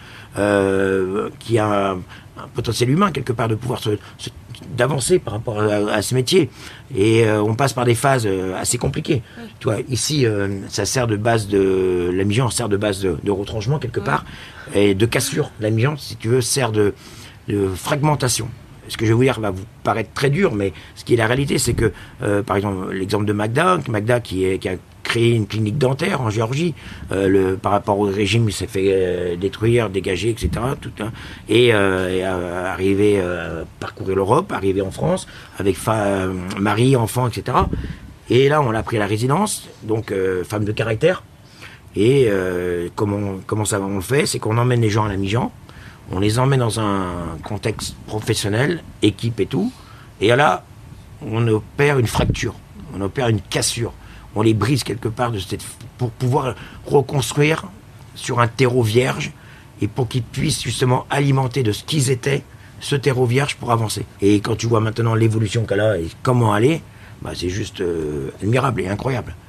qui a un potentiel humain quelque part de pouvoir d'avancer par rapport à ce métier. Et on passe par des phases assez compliquées. Ouais. Tu vois, ici, ça sert de base la Mijan sert de base de retranchement quelque part, et de cassure. La Mijan, si tu veux, sert de fragmentation. Ce que je vais vous dire va vous paraître très dur, mais ce qui est la réalité, c'est que, par exemple, l'exemple de Magda qui a créé une clinique dentaire en Géorgie, par rapport au régime, il s'est fait détruire, dégager, etc. Et arriver à parcourir l'Europe, arriver en France, avec mari, enfant, etc. Et là, on l'a pris à la résidence, donc femme de caractère. Et comment ça on le fait, c'est qu'on emmène les gens à la Mijan, on les emmène dans un contexte professionnel, équipe et tout, et là, on opère une fracture, on opère une cassure, on les brise quelque part pour pouvoir reconstruire sur un terreau vierge, et pour qu'ils puissent justement alimenter de ce qu'ils étaient ce terreau vierge pour avancer. Et quand tu vois maintenant l'évolution qu'elle a et comment elle est, c'est juste admirable et incroyable.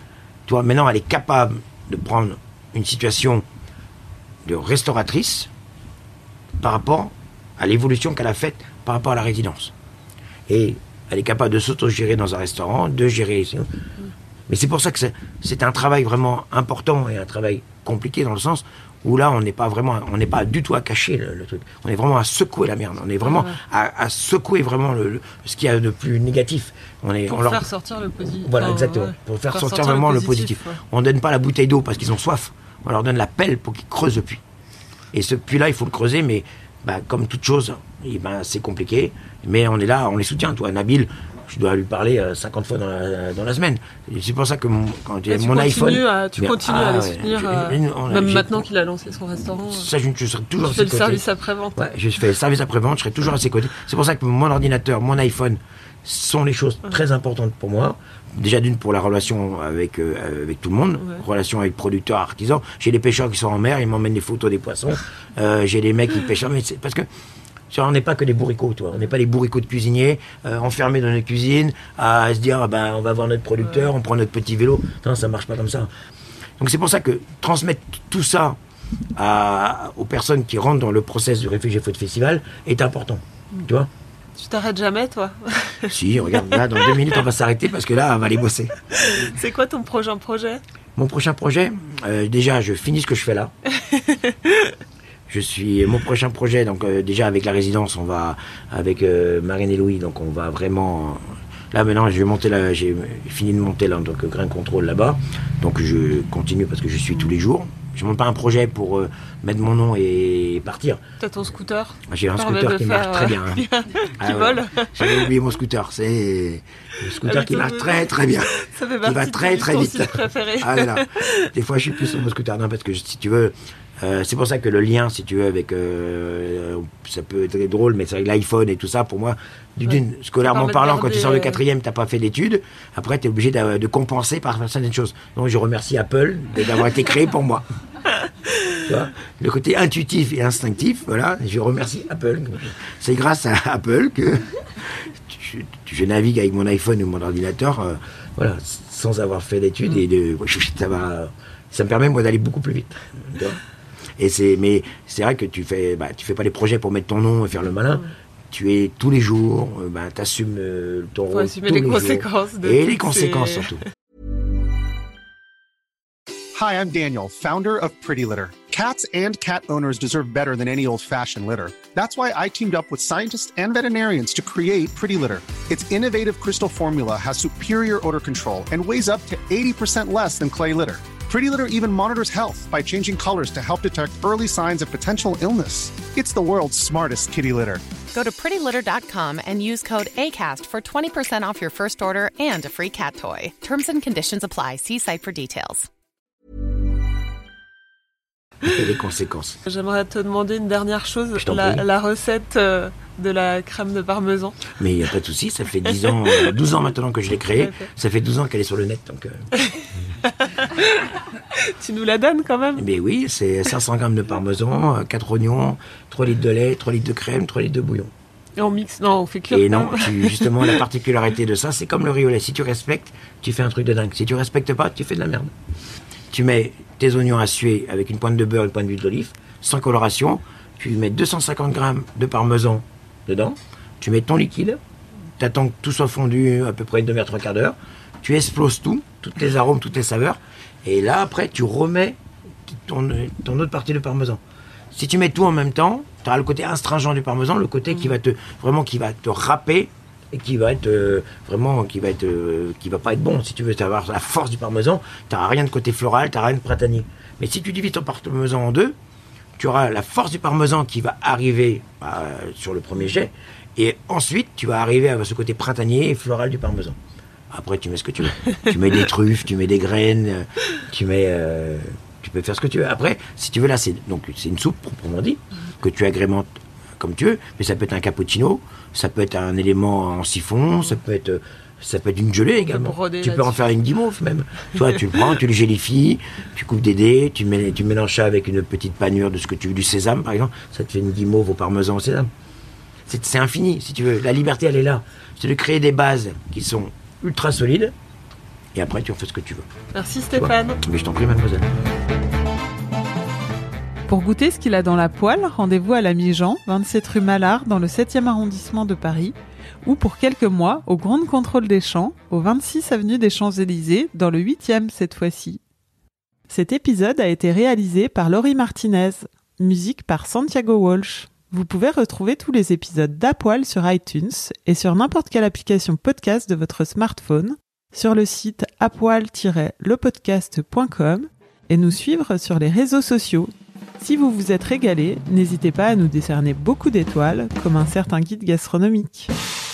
Tu vois, maintenant, elle est capable de prendre une situation de restauratrice par rapport à l'évolution qu'elle a faite par rapport à la résidence. Et elle est capable de s'autogérer dans un restaurant, de gérer ici. Mais c'est pour ça que c'est un travail vraiment important et un travail compliqué dans le sens où là, on n'est pas du tout à cacher le truc. On est vraiment à secouer la merde. On est vraiment à secouer vraiment ce qu'il y a de plus négatif. Faire sortir le positif. Voilà, exactement. Pour faire sortir vraiment le positif. Ouais. On ne donne pas la bouteille d'eau parce qu'ils ont soif. On leur donne la pelle pour qu'ils creusent le puits. Et ce puits-là, il faut le creuser, mais comme toute chose, c'est compliqué. Mais on est là, on les soutient. Toi, Nabil, je dois lui parler 50 fois dans la semaine. C'est pour ça que quand j'ai mon iPhone... Tu continues à les soutenir, même maintenant qu'il a lancé son restaurant. Ça, je serai toujours à ses côtés. Tu fais le service après-vente. Ouais, je fais le service après-vente, je serai toujours à ses côtés. C'est pour ça que mon ordinateur, mon iPhone, sont les choses très importantes pour moi. Déjà d'une pour la relation avec tout le monde, relation avec producteurs, artisans. J'ai des pêcheurs qui sont en mer, ils m'emmènent des photos des poissons. J'ai des mecs qui pêchent, mais c'est parce que on n'est pas que des bourricots, toi. On n'est pas des bourricots de cuisiniers enfermés dans notre cuisine à se dire on va voir notre producteur, on prend notre petit vélo. Non, ça marche pas comme ça. Donc c'est pour ça que transmettre tout ça aux personnes qui rentrent dans le process du Réfugié Food Festival est important. Tu vois. Tu t'arrêtes jamais, toi? Si, regarde, là, dans 2 minutes, on va s'arrêter parce que là, on va aller bosser. C'est quoi ton prochain projet? Mon prochain projet, déjà, je finis ce que je fais là. Mon prochain projet, donc déjà avec la résidence, on va, avec Marine et Louis, donc on va vraiment... Là, maintenant, j'ai fini de monter là, donc Grain Contrôle là-bas. Donc je continue parce que je suis tous les jours. Je monte pas un projet pour mettre mon nom et partir. T'as ton scooter? J'ai un scooter qui marche très bien. Qui vole. J'avais oublié mon scooter. C'est le scooter qui marche très très bien. Ça fait partie de ton site préféré. Là. Des fois, je suis plus sur mon scooter. Non, parce que si tu veux, c'est pour ça que le lien, si tu veux, avec ça peut être drôle, mais c'est avec l'iPhone et tout ça, pour moi, scolairement parlant, quand tu sors de 4e, t'as pas fait d'études, après tu es obligé de compenser par certaines choses. Donc je remercie Apple d'avoir été créé pour moi. Tu vois, le côté intuitif et instinctif, voilà, je remercie Apple. C'est grâce à Apple que je navigue avec mon iPhone ou mon ordinateur, voilà, sans avoir fait d'études et ça me permet moi d'aller beaucoup plus vite. Tu vois. Mais c'est vrai que tu fais pas des projets pour mettre ton nom et faire le malin. Tu es tous les jours, t'assumes ton rôle tous les conséquences jours. Et les conséquences surtout. Hi, I'm Daniel, founder of Pretty Litter. Cats and cat owners deserve better than any old-fashioned litter. That's why I teamed up with scientists and veterinarians to create Pretty Litter. Its innovative crystal formula has superior odor control and weighs up to 80% less than clay litter. Pretty Litter even monitors health by changing colors to help detect early signs of potential illness. It's the world's smartest kitty litter. Go to prettylitter.com and use code ACAST for 20% off your first order and a free cat toy. Terms and conditions apply. See site for details. Et les conséquences. J'aimerais te demander une dernière chose, la recette de la crème de parmesan. Mais il n'y a pas de souci, ça fait 12 ans maintenant que je l'ai créée. Ça fait 12 ans qu'elle est sur le net, donc... Tu nous la donnes quand même? Mais oui, c'est 500 grammes de parmesan, 4 oignons, 3 litres de lait, 3 litres de crème, 3 litres de bouillon. Et on mixe? Non, on fait cuire. Et non, justement, la particularité de ça, c'est comme le riz au lait. Si tu respectes, tu fais un truc de dingue. Si tu respectes pas, tu fais de la merde. Tu mets tes oignons à suer avec une pointe de beurre, une pointe d'huile d'olive, sans coloration. Tu mets 250 grammes de parmesan dedans. Tu mets ton liquide. Tu attends que tout soit fondu à peu près une demi-heure, 3/4 d'heure. Tu exploses tous les arômes, toutes les saveurs. Et là, après, tu remets ton autre partie de parmesan. Si tu mets tout en même temps, tu auras le côté astringent du parmesan, le côté qui va te râper et qui va pas être bon. Si tu veux avoir la force du parmesan, tu n'auras rien de côté floral, tu n'auras rien de printanier. Mais si tu divises ton parmesan en deux, tu auras la force du parmesan qui va arriver sur le premier jet, et ensuite tu vas arriver à ce côté printanier et floral du parmesan. Après, tu mets ce que tu veux. Tu mets des truffes, tu mets des graines, tu peux faire ce que tu veux. Après, si tu veux, là, c'est une soupe, proprement dit, que tu agrémentes comme tu veux, mais ça peut être un cappuccino, ça peut être un élément en siphon, ça peut être une gelée également. Tu peux en faire une guimauve même. Toi, tu le prends, tu le gélifies, tu coupes des dés, tu mélanges ça avec une petite panure de ce que tu veux, du sésame par exemple, ça te fait une guimauve au parmesan au sésame. C'est infini, si tu veux. La liberté, elle est là. C'est de créer des bases qui sont ultra solides Et après, tu en fais ce que tu veux. Merci Stéphane. Mais je t'en prie, mademoiselle. Pour goûter ce qu'il a dans la poêle, rendez-vous à la Mi-Jean, 27 rue Mallard, dans le 7e arrondissement de Paris, ou pour quelques mois, au Grand Contrôle des Champs, au 26 avenue des Champs-Élysées, dans le 8e cette fois-ci. Cet épisode a été réalisé par Laurie Martinez, musique par Santiago Walsh. Vous pouvez retrouver tous les épisodes d'Apoil sur iTunes et sur n'importe quelle application podcast de votre smartphone, sur le site apoil-lepodcast.com et nous suivre sur les réseaux sociaux. Si vous vous êtes régalé, n'hésitez pas à nous décerner beaucoup d'étoiles, comme un certain guide gastronomique.